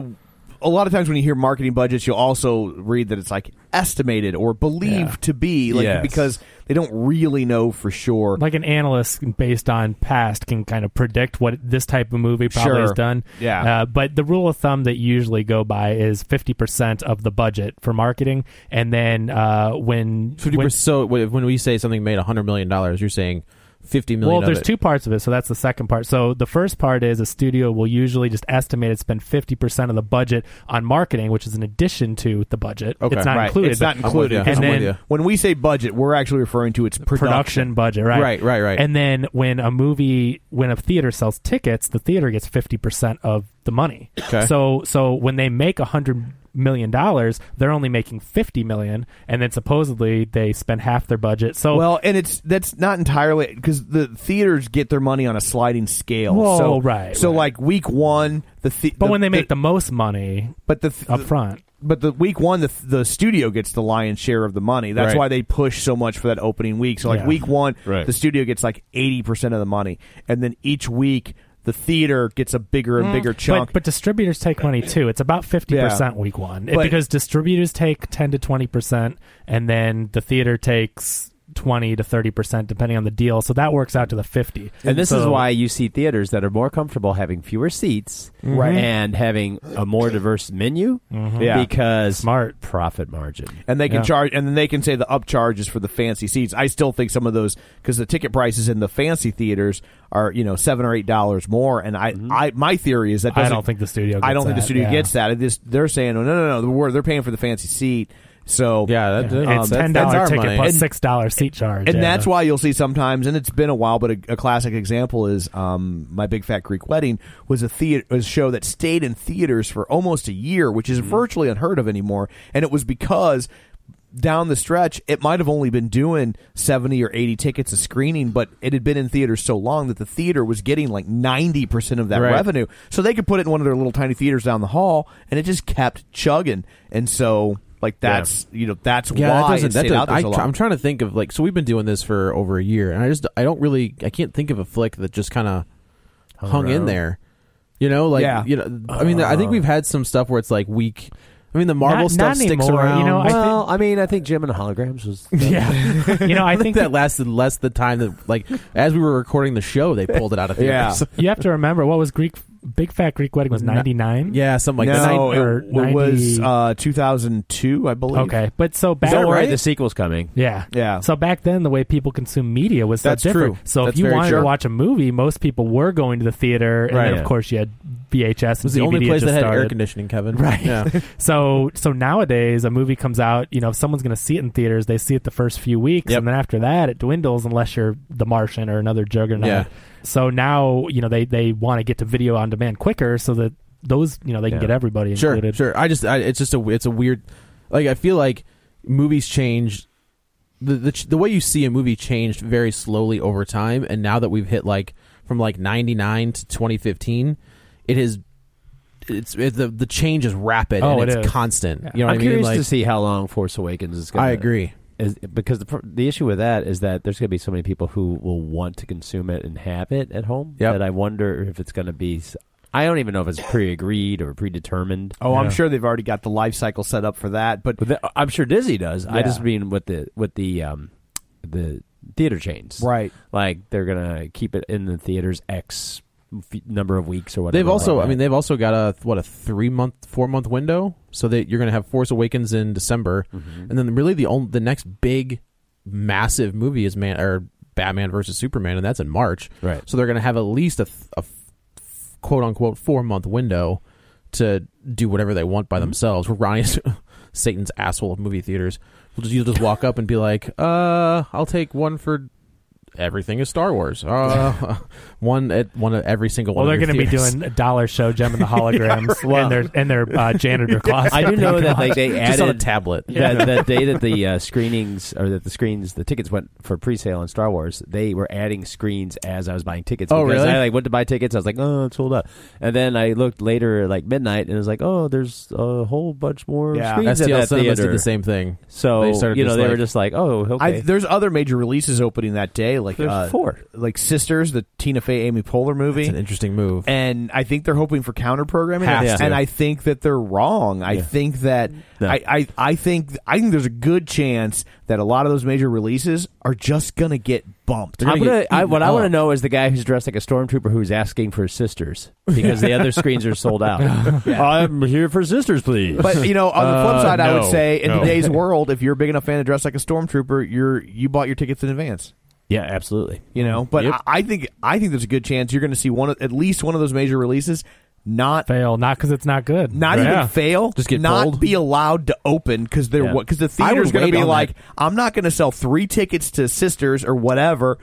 a lot of times when you hear marketing budgets, you'll also read that it's estimated or believed to be because they don't really know for sure. Like an analyst based on past can kind of predict what this type of movie probably has done. Yeah. But the rule of thumb that you usually go by is 50% of the budget for marketing, and then when 50%. So when we say something made $100 million, you're saying $50 million. Well, there's two parts of it, so that's the second part. So the first part is a studio will usually just estimate it spend 50% of the budget on marketing, which is in addition to the budget. Okay. It's not included. It's not included. And then when we say budget, we're actually referring to its production budget, right? Right. And then when a theater sells tickets, the theater gets 50% of the money. Okay. So when they make $100 million, they're only making $50 million, and then supposedly they spend half their budget. So that's not entirely because the theaters get their money on a sliding scale. Whoa, like week one, when they make the most money, but up front. But the week one, the studio gets the lion's share of the money. That's why they push so much for that opening week. So week one, the studio gets 80% of the money, and then each week the theater gets a bigger and bigger chunk. But distributors take money too. It's about 50% week one. Because distributors take 10 to 20%, and then the theater takes 20 to 30% depending on the deal. So that works out to the 50. And this is why you see theaters that are more comfortable having fewer seats and having a more diverse menu because smart profit margin. And they can charge, and then they can say the upcharge is for the fancy seats. I still think some of those, because the ticket prices in the fancy theaters are $7 or $8 more, and my theory is that I don't think the studio gets that. They're saying, no, they're paying for the fancy seat. So it's $10 ticket plus $6 seat charge, and that's why you'll see sometimes, and it's been a while, but a classic example is My Big Fat Greek Wedding was a show that stayed in theaters for almost a year, which is virtually unheard of anymore, and it was because down the stretch it might have only been doing 70 or 80 tickets a screening, but it had been in theaters so long that the theater was getting 90% of that revenue, so they could put it in one of their little tiny theaters down the hall, and it just kept chugging, and so. That's why it stayed out there so long. I'm trying to think of so we've been doing this for over a year, and I can't think of a flick that just kind of hung in there. I mean, I think we've had some stuff where it's week I mean, the Marvel stuff sticks around. You know, I think Jim and Holograms was. Yeah, you know, I think that lasted less the time that, like, as we were recording the show, they pulled it out of theaters. Yeah. You have to remember, what was Big Fat Greek Wedding was 99? Yeah, something like that. No, it was 2002, I believe. Okay, but so back... Don't worry, the sequel's coming. Yeah. So back then, the way people consumed media was so different. True. So if you wanted to watch a movie, most people were going to the theater, and then, of course, you had VHS. It was the only place that had air conditioning, Kevin. Right. Yeah. So nowadays, a movie comes out, you know, if someone's going to see it in theaters, they see it the first few weeks, and then after that, it dwindles unless you're The Martian or another juggernaut. Yeah. So now, you know, they want to get to video on demand quicker so that those, you know, they can get everybody included. Sure. It's a weird, like, I feel like movies change. The way you see a movie changed very slowly over time, and now that we've hit, like, from like 99 to 2015, the change is rapid and it's constant. You know what I mean? I'm curious to see how long Force Awakens is going to... I agree. Because the issue with that is that there's going to be so many people who will want to consume it and have it at home that I wonder if it's going to be... I don't even know if it's pre-agreed or predetermined. Oh, I'm sure they've already got the life cycle set up for that. But I'm sure Disney does. Yeah. I just mean with the theater chains, right? Like they're gonna keep it in the theaters X number of weeks or whatever. They've also, they've also got a 4 month window, so that you're gonna have Force Awakens in December, and then really the next big massive movie is Batman versus Superman, and that's in March. Right. So they're gonna have at least a quote unquote 4 month window to do whatever they want by themselves. Where Ronnie's Satan's asshole of movie theaters. You'll just walk up and be like, I'll take one for everything is Star Wars. One at every single one. Well, they're going to be doing a dollar show, Gem and the Holograms, in their janitor closet. I do know that they added just on a tablet. That day that the the tickets went for pre-sale on Star Wars, they were adding screens as I was buying tickets. Oh, really? I went to buy tickets. I was like, oh, it's sold out. And then I looked later, like midnight, and it was like, oh, there's a whole bunch more screens at that Cinemas theater. did the same thing. So they were just like, oh, okay. There's other major releases opening that day. Like there's 4, like Sisters, the Tina Fey, Amy Poehler movie. It's an interesting move, and I think they're hoping for counter programming, and I think that they're wrong. I think that I think there's a good chance that a lot of those major releases are just gonna get bumped. What I want to know is the guy who's dressed like a stormtrooper who's asking for Sisters because the other screens are sold out. I'm here for Sisters, please. But on the flip side, I would say in today's world, if you're a big enough fan to dress like a stormtrooper, you bought your tickets in advance. Yeah, absolutely. But I think there's a good chance you're going to see at least one of those major releases not fail, not because it's not good, not even fail, just get not pulled. Be allowed to open because because the theater's going to be like, I'm not going to sell 3 tickets to Sisters or whatever.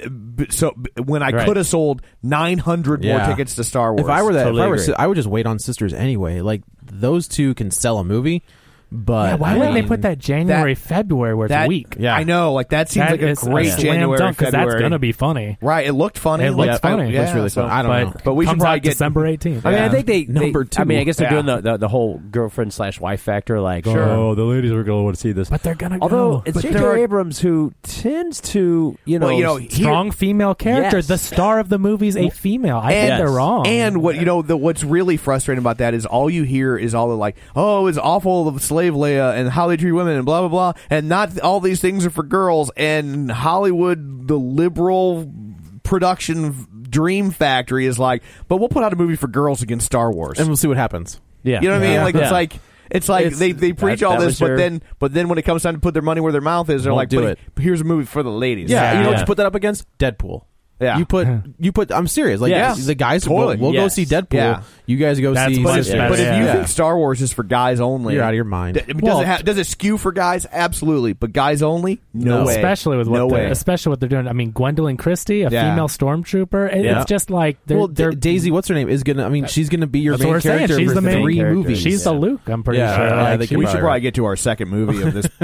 So when I could have sold 900 more tickets to Star Wars. If I were that, I would just wait on Sisters anyway. Like those two can sell a movie. But why wouldn't they put that January, February where it's weak? Yeah, I know. Like that seems like a great January, February. Because that's going to be funny, right? It looked funny. It looks funny. It looks really fun. I don't know, but we should probably get December 18th. I mean, I think they number 2. I mean, I guess they're doing the whole girlfriend/wife factor. Like, oh, the ladies are going to want to see this, but they're going to. Although it's J.J. Abrams who tends to, strong female character. Yes. The star of the movie's a female. I think they're wrong. And what's really frustrating about that is all you hear is all the like, oh, it's awful of Slave Leia and how they treat women and blah blah blah, and not all these things are for girls. And Hollywood, the liberal production dream factory, is like, but we'll put out a movie for girls against Star Wars, and we'll see what happens. Yeah, you know what I mean? Like it's like they preach all this, but then when it comes time to put their money where their mouth is, they're like, here's a movie for the ladies. Yeah, you know what you put that up against? Deadpool. Yeah, you put. I'm serious. Like, the guys totally. We'll go see Deadpool. Yeah. You guys go see. But if you think Star Wars is for guys only, you're out of your mind. Does it skew for guys? Absolutely, but guys only, no way. Especially with what they're doing. I mean, Gwendolyn Christie, a female stormtrooper. It's just like Daisy. What's her name? Is gonna. I mean, she's gonna be your main character. She's for the main 3 movies. She's the Luke. I'm pretty sure. We should probably get to our second movie of this.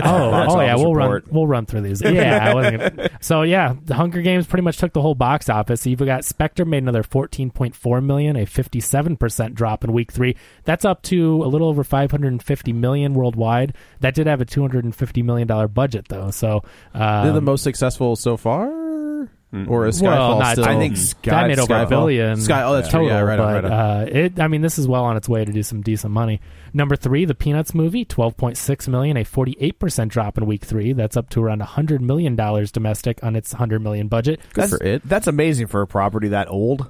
We'll run through these. Yeah. So the Hunger Games pretty much took the whole box office. We got Spectre made another $14.4 million, a 57% drop in week 3. That's up to a little over $550 million worldwide. That did have a $250 million budget though. So they're the most successful so far. Or is Skyfall still? I think that made over $1 billion. Oh, that's total, true. Yeah, right on. But this is well on its way to do some decent money. Number 3, the Peanuts movie, $12.6 million, a 48% drop in week 3. That's up to around $100 million domestic on its $100 million budget. Good for it. That's amazing for a property that old.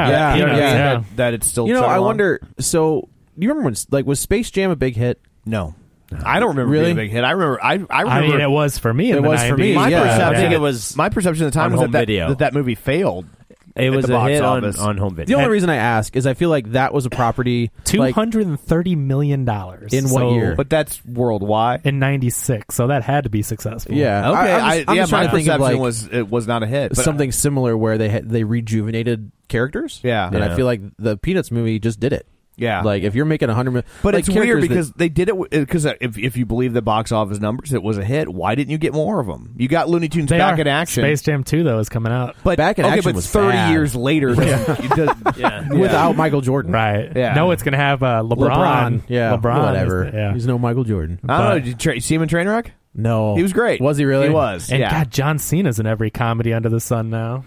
Yeah. That it's still. I wonder. So, you remember when was Space Jam a big hit? No. I don't remember being a big hit. I remember. I remember. It was for me. It was for me. My perception. I think it was. My perception at the time was that movie failed. It was a hit on home video. The only reason I ask is I feel like that was a property $230 million in what year? But that's worldwide in '96, so that had to be successful. Yeah, okay. I'm just trying to think of it was not a hit. But something similar where they rejuvenated characters. Yeah, and I feel like the Peanuts movie just did it. Yeah, like if you're making $100 million, but it's weird because they did it because if you believe the box office numbers, it was a hit. Why didn't you get more of them? You got Looney Tunes Back in Action. Space Jam 2 though is coming out, but Back in Action was 30 bad. years later, without Michael Jordan, right? Yeah, no, it's gonna have LeBron. Yeah, LeBron, whatever. He's no Michael Jordan. I don't know. Did you see him in Trainwreck? No, he was great. Was he really? He was. And God, John Cena's in every comedy under the sun now.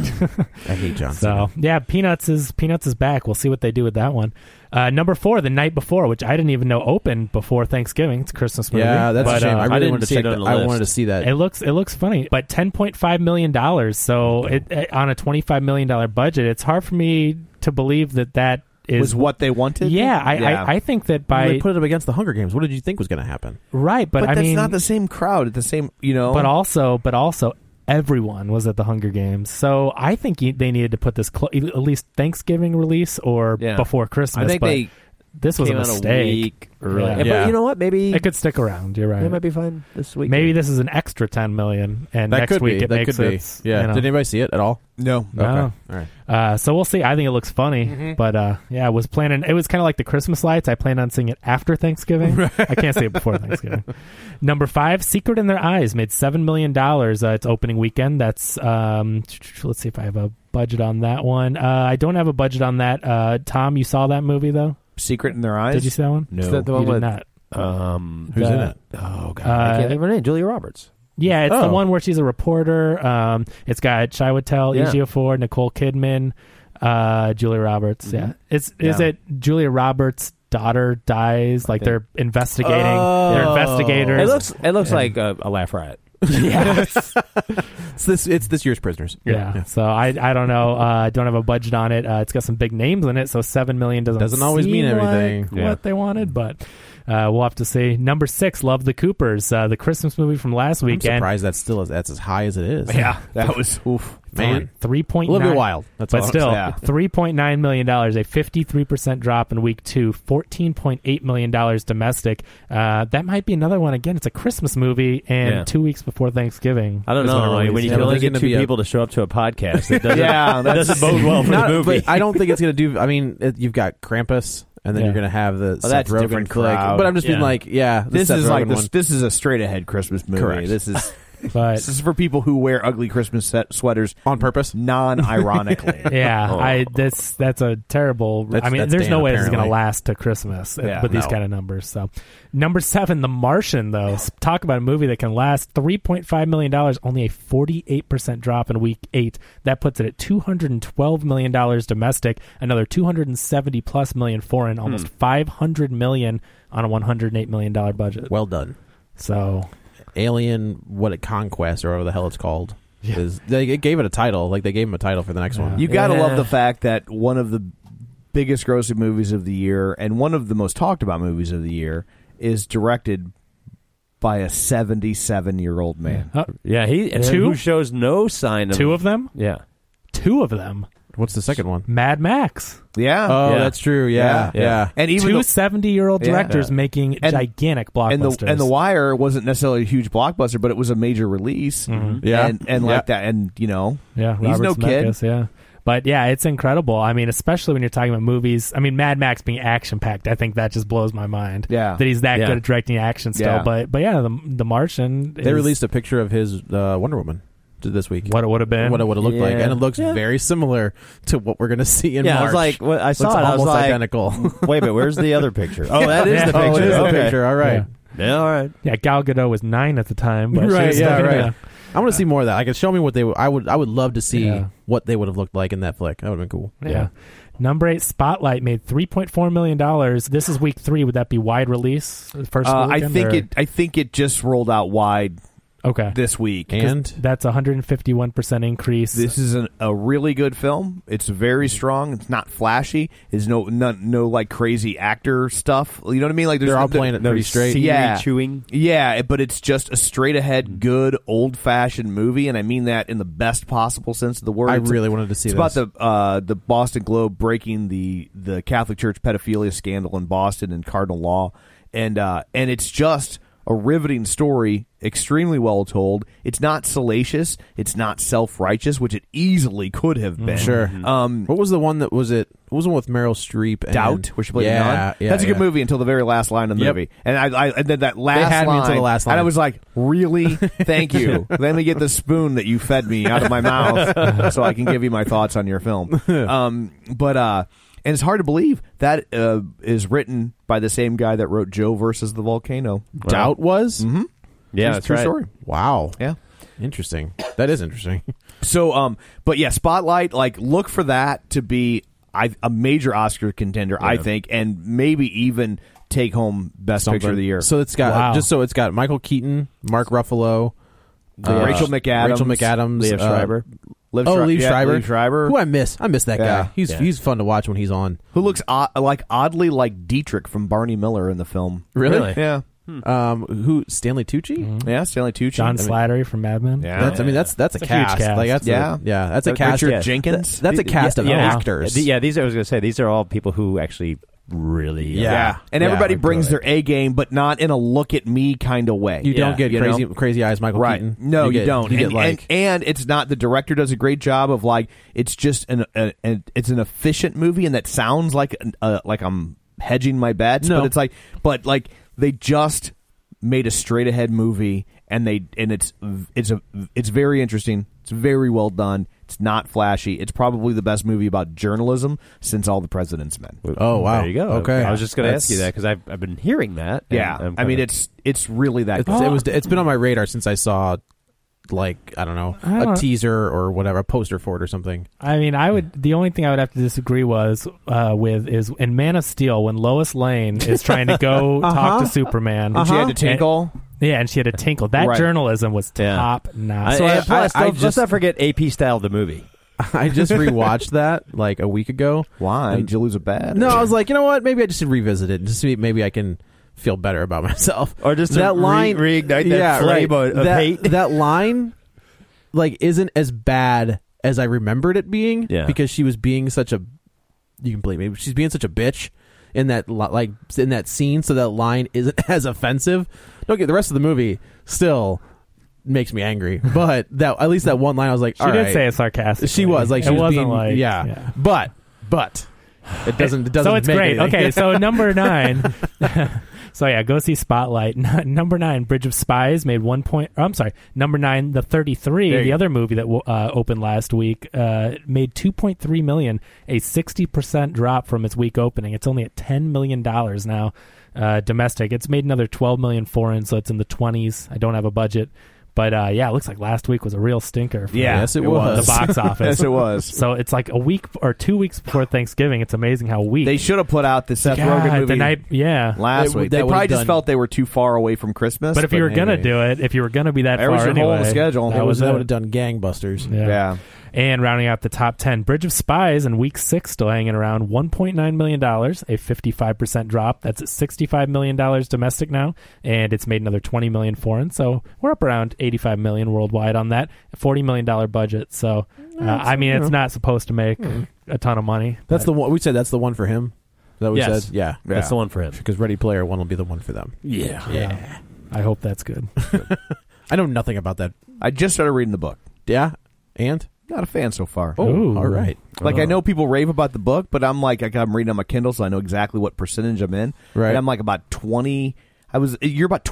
I hate John Cena. So yeah, Peanuts is back. We'll see what they do with that one. Number 4, The Night Before, which I didn't even know opened before Thanksgiving. It's a Christmas movie. Yeah, that's a shame. I really wanted to check that. I wanted to see that. It looks funny, but $10.5 million. So it on a $25 million budget, it's hard for me to believe that was what they wanted. Yeah, I think that they put it up against the Hunger Games. What did you think was going to happen? Right, but that's not the same crowd at the same, But also, everyone was at the Hunger Games, so I think they needed to put this at least Thanksgiving release or before Christmas. I think this was a mistake. Week early. Yeah. But you know what? Maybe it could stick around. You're right. It might be fine this week. Maybe this is an extra $10 million, and that next week it that makes could be. it. Yeah. Did anybody see it at all? No. No. Okay. All right. So we'll see. I think it looks funny, but I was planning. It was kind of like the Christmas lights. I planned on seeing it after Thanksgiving. I can't see it before Thanksgiving. Number 5, Secret in Their Eyes made $7 million. Its opening weekend. That's let's see if I have a budget on that one. I don't have a budget on that. Tom, you saw that movie though? Secret in Their Eyes. Did you see that one? No, is that the one you with, did not. Who's in it? Oh God, I can't think of her name. Julia Roberts. Yeah, it's the one where she's a reporter. It's got Chiwetel Ejiofor, Nicole Kidman, Julia Roberts. Mm-hmm. Yeah, is it Julia Roberts' daughter dies? Like they're investigating. They're investigators. It looks like a laugh riot. Yeah, it's this year's Prisoners. Yeah. So I don't know. I don't have a budget on it. It's got some big names in it, so $7 million doesn't always mean seem everything. Like what they wanted, but. We'll have to see. Number 6, Love the Coopers, the Christmas movie from last weekend. I'm surprised that's as high as it is. Yeah, that was man, 3.9. A little bit wild, but still, $3.9 million, a 53% drop in week 2, $14.8 million domestic. That might be another one. Again, it's a Christmas movie, and 2 weeks before Thanksgiving. I don't know. When you can only get 2 people to show up to a podcast, it doesn't, that doesn't bode well for the movie. But I don't think it's going to do. I mean, you've got Krampus. And then you're going to have the Seth Rogen different crowd. But I'm just being like, this is like this is a straight ahead Christmas movie. Correct. This is this is for people who wear ugly Christmas sweaters on purpose, non-ironically. That's a terrible. There's no way this is going to last to Christmas with these kind of numbers. So, number 7, The Martian. Though, talk about a movie that can last. $3.5 million, only a 48% drop in week 8. That puts it at $212 million domestic, another $270+ million foreign, almost $500 million on a $108 million budget. Well done. So. Alien, Conquest, or whatever the hell it's called. Yeah. They gave it a title. Like, they gave him a title for the next one. You gotta love the fact that one of the biggest grossing movies of the year, and one of the most talked about movies of the year, is directed by a 77-year-old man. Who shows no sign of... 2 of them? Yeah. 2 of them. What's the second one? Mad Max. Yeah. Oh, that's true. Yeah. And even 2 70-year-old directors making gigantic blockbusters. And the Wire wasn't necessarily a huge blockbuster, but it was a major release. Mm-hmm. Yeah. And like that. And, he's Robert no Zemeckis, kid. Yeah. But, it's incredible. I mean, especially when you're talking about movies. I mean, Mad Max being action-packed, I think that just blows my mind. Yeah. That he's that good at directing action still. Yeah. But The Martian. They released a picture of his Wonder Woman this week. What it would have been. What it would have looked like. And it looks very similar to what we're going to see in March. I was like, I saw it. I was almost like, identical. Wait a minute, where's the other picture? Oh, that is the picture. It is the picture. All right. Yeah, all right. Yeah, Gal Gadot was 9 at the time. But right, she was right. I want to see more of that. I could show me what they. I would love to see what they would have looked like in that flick. That would have been cool. Yeah. Number 8, Spotlight made $3.4 million. This is week 3. Would that be wide release? First weekend, I think it just rolled out wide. Okay. This week. And that's 151% increase. This is a really good film. It's very strong. It's not flashy. There's no like crazy actor stuff. You know what I mean? Like they're all playing it pretty straight. Chewing. Yeah, but it's just a straight ahead, good, old fashioned movie, and I mean that in the best possible sense of the word. I really wanted to see this. It's about the Boston Globe breaking the Catholic Church pedophilia scandal in Boston and cardinal law, and it's just a riveting story, extremely well told. It's not salacious. It's not self-righteous, which it easily could have been. Sure. What was the one that was it? What was the one with Meryl Streep? And Doubt, where she played a nun? That's a good movie until the very last line of the movie. And I did that last they had line, me until the last line. And I was like, really? Thank you. Let me get the spoon that you fed me out of my mouth so I can give you my thoughts on your film. And it's hard to believe that is written by the same guy that wrote Joe versus the Volcano. Doubt was? Mm-hmm. Yeah, that's true right. Story. Wow. Yeah. Interesting. That is interesting. So, but yeah, Spotlight, like, look for that to be a major Oscar contender, I think, and maybe even take home Best Picture of the Year. So it's got it's got Michael Keaton, Mark Ruffalo, Rachel McAdams, Liev Schreiber. Liev Schreiber. Who I miss that guy. He's fun to watch when he's on. Who looks oddly like Dietrich from Barney Miller in the film. Really? Yeah. Who? Stanley Tucci? Mm-hmm. Yeah, Stanley Tucci. John Slattery from Mad Men. Yeah. That's a cast. Huge cast. Like that's that's a cast. Richard Jenkins. That's a cast of actors. These I was going to say these are all people who actually really and everybody brings their A game, but not in a look at me kind of way. You don't get crazy eyes Michael Keaton. No, you don't. You get and it's not, the director does a great job of, like, it's just it's an efficient movie, and that sounds like I'm hedging my bets, but it's they just made a straight ahead movie, and it's very interesting. It's very well done. It's not flashy. It's probably the best movie about journalism since All the President's Men. Oh wow! There you go. Okay, I was just going to ask you that because I've been hearing that. Yeah, I mean it's really that. It's been on my radar since I saw, like, I don't know, a teaser or whatever, a poster for it or something. I mean, the only thing I would have to disagree with is in Man of Steel, when Lois Lane is trying to go talk to Superman, and she had to tinkle. And she had to tinkle. That journalism was top notch. Let's not forget AP Style, the movie. I just rewatched that like a week ago. Why? Did you lose a bet? No, I was like, you know what? Maybe I just should revisit it and just see maybe I can feel better about myself. Or just that line reignite that flame of hate. That line, like, isn't as bad as I remembered it being. Yeah. Because she was being such a, you can believe me, she's being such a bitch in that in that scene, so that line isn't as offensive. Don't get the rest of the movie still makes me angry, but that, at least that one line, I was like, she did say it sarcastically. She was like, she was being like, but it doesn't. So it's make great. anything. Okay, so number 9. So yeah, go see Spotlight. Number 9, Bridge of Spies made number 9, The 33, the other movie that opened last week, made $2.3 million, a 60% drop from its week opening. It's only at $10 million now, domestic. It's made another $12 million foreign, so it's in the 20s. I don't have a budget. But it looks like last week was a real stinker for yes, it was. the box office. Yes, it was. So it's like a week or 2 weeks before Thanksgiving. It's amazing how weak. They should have put out the Seth Rogen movie the night, last week. They probably just felt they were too far away from Christmas. But if you were going to do it, if you were going to be that far anyway. Whole schedule. That would have done gangbusters. Yeah. And rounding out the top 10, Bridge of Spies in week 6 still hanging around, $1.9 million, a 55% drop. That's at $65 million domestic now, and it's made another $20 million foreign. So we're up around $85 million worldwide on that, a $40 million budget. So, it's not supposed to make a ton of money. That's the one. We said that's the one for him. Is that what we said? Yeah. That's the one for him. Because Ready Player One will be the one for them. Yeah. I hope that's good. I know nothing about that. I just started reading the book. Yeah? And? Not a fan so far. Oh, all right. Like, I know people rave about the book, but I'm like, I'm reading on my Kindle, so I know exactly what percentage I'm in. Right. And I'm like about 20. You're about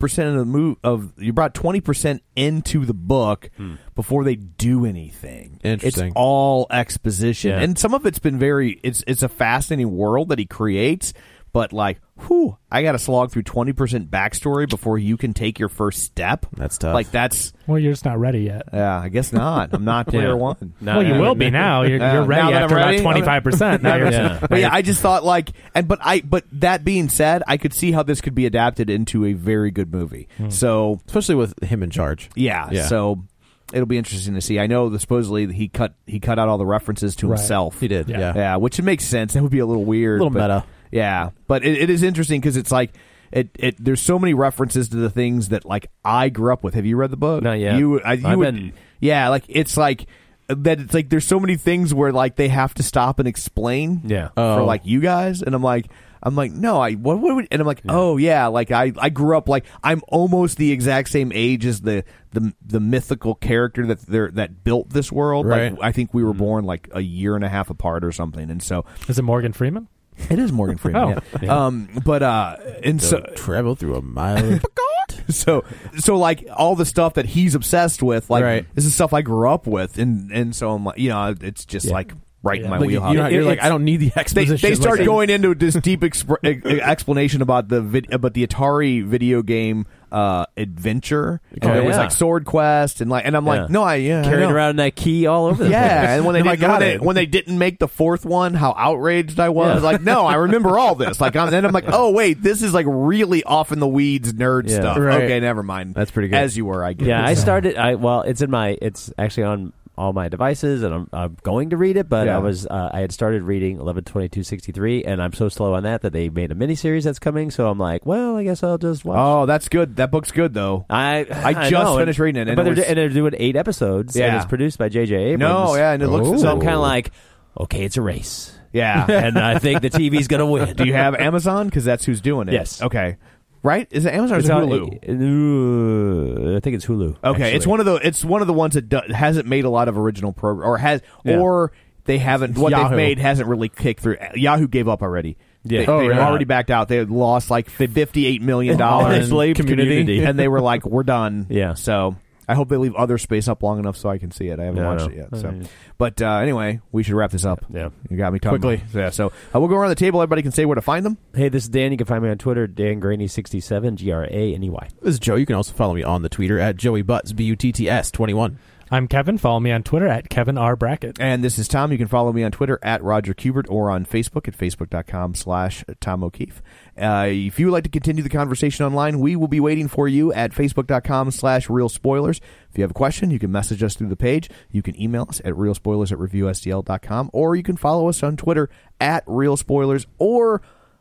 20% you're about 20% into the book before they do anything. Interesting. It's all exposition, Yeah. and some of it's been it's a fascinating world that he creates. But like, whew, I got to slog through 20% backstory before you can take your first step. That's tough. Like, that's... Well, you're just not ready yet. Yeah, I guess not. I'm not player one. Well, you will be now. You're ready after about 25%. Now you're But yeah, I just thought like, but that being said, I could see how this could be adapted into a very good movie. So, especially with him in charge. Yeah. So it'll be interesting to see. I know that supposedly he cut out all the references to himself. He did. Yeah, which it makes sense. That would be a little weird. A little meta. Yeah, but it is interesting because it's like there's so many references to the things that like I grew up with. Have you read the book? Not yet. Yeah, like it's like that. It's like there's so many things where like they have to stop and explain. Yeah. For like you guys, and I'm like no, what would, and I'm like oh yeah, like I grew up like I'm almost the exact same age as the mythical character that built this world. Right. Like I think we were born like a year and a half apart or something, and so is it Morgan Freeman? It is Morgan Freeman. So travel through a mile. So like all the stuff that he's obsessed with, like this is stuff I grew up with, and so I'm like, it's just like right in my wheelhouse. You're like, I don't need the exposition. They start going into this deep explanation about the Atari video game Adventure. And there was like Sword Quest and I'm like, no, carried around that key all over. And when they didn't make the fourth one, how outraged I was. Like, no, I remember all this. Like, then I'm like, oh wait, this is like really off in the weeds nerd stuff. Right. Okay, never mind. That's pretty good. As you were, I guess. Yeah, I started. It's actually on all my devices, and I'm going to read it, but I had started reading 11/22/63, and I'm so slow on that they made a miniseries that's coming, so I'm like, well, I guess I'll just watch. Oh, that's good. That book's good, though. I just finished reading it. And they're doing 8 episodes, and it's produced by J.J. Abrams. No, and it looks... So I'm kind of like, okay, it's a race. Yeah. And I think the TV's going to win. Do you have Amazon? Because that's who's doing it. Yes. Okay. Right? Is it Amazon or is it Hulu? I think it's Hulu. Okay, actually. it's one of the ones that hasn't made a lot of original or they haven't. What Yahoo. they've made hasn't really kicked through. Yahoo gave up already. Yeah. They already backed out. They had lost like $58 million in Community, and they were like, "We're done." Yeah. So I hope they leave other space up long enough so I can see it. I haven't watched it yet. So, but anyway, we should wrap this up. Yeah, you got me talking quickly. So we'll go around the table. Everybody can say where to find them. Hey, this is Dan. You can find me on Twitter, DanGraney67, GRANEY. This is Joe. You can also follow me on the Twitter at Joey Butts, BUTTS21. I'm Kevin. Follow me on Twitter at Kevin R. Brackett. And this is Tom. You can follow me on Twitter at Roger Kubert or on Facebook at Facebook.com/Tom O'Keefe. If you would like to continue the conversation online, we will be waiting for you at Facebook.com/Real Spoilers. If you have a question, you can message us through the page. You can email us at RealSpoilers@ReviewSTL.com, or you can follow us on Twitter at Real Spoilers, or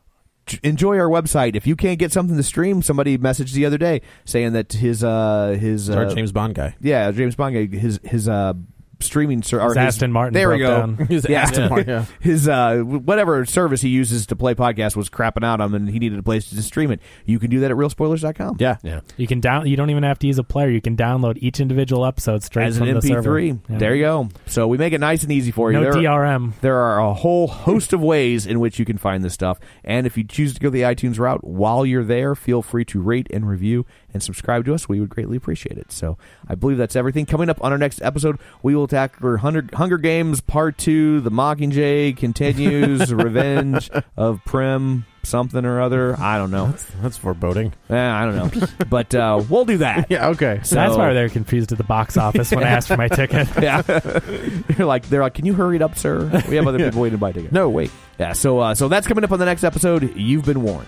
enjoy our website. If you can't get something to stream, somebody messaged the other day saying that his our James Bond guy. Yeah, James Bond guy. His streaming service. Aston Martin. There we go. Down. Aston Martin. Yeah. His whatever service he uses to play podcasts was crapping out on him, and he needed a place to stream it. You can do that at realspoilers.com. Yeah. You can You don't even have to use a player. You can download each individual episode straight as from an the MP3. server. Yeah. There you go. So we make it nice and easy for you. No DRM. There are a whole host of ways in which you can find this stuff. And if you choose to go the iTunes route, while you're there, feel free to rate and review and subscribe to us. We would greatly appreciate it. So I believe that's everything. Coming up on our next episode, we will tackle Hunger Games Part 2, The Mockingjay continues, Revenge of Prim, something or other. I don't know. That's foreboding. I don't know. But we'll do that. Yeah, okay. So that's why they're confused at the box office when I asked for my ticket. Yeah. They're like, can you hurry it up, sir? We have other people waiting to buy tickets. No, wait. Yeah, so that's coming up on the next episode. You've been warned.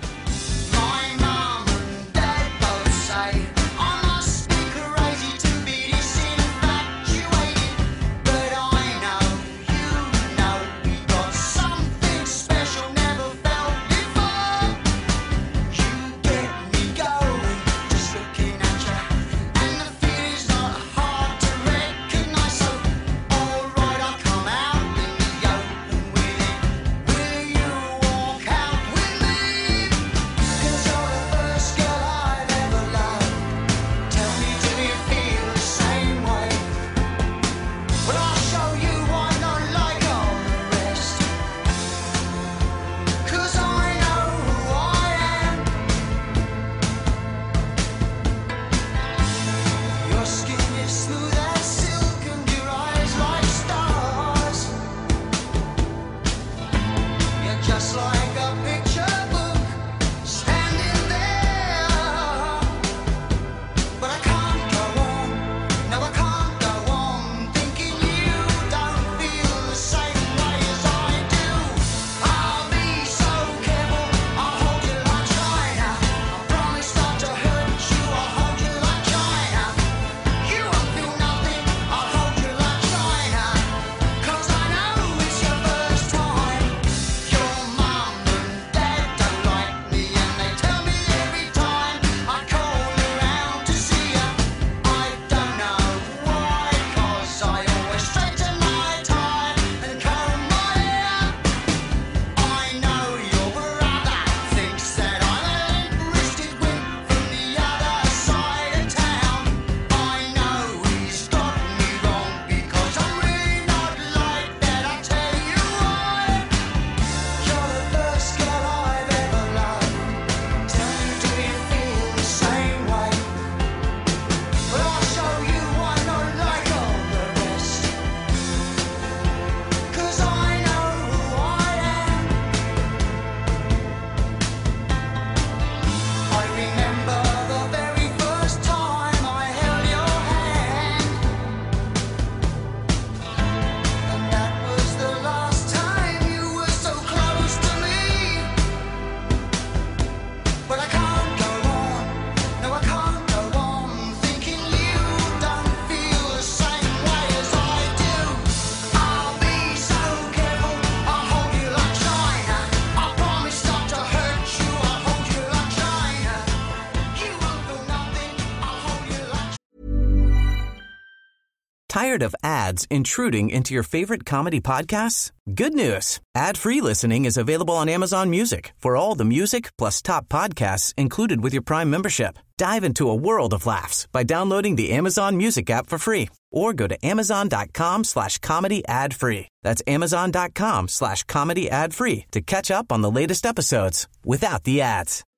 Tired of ads intruding into your favorite comedy podcasts? Good news. Ad-free listening is available on Amazon Music for all the music plus top podcasts included with your Prime membership. Dive into a world of laughs by downloading the Amazon Music app for free or go to amazon.com/comedy ad-free. That's amazon.com/comedy ad-free to catch up on the latest episodes without the ads.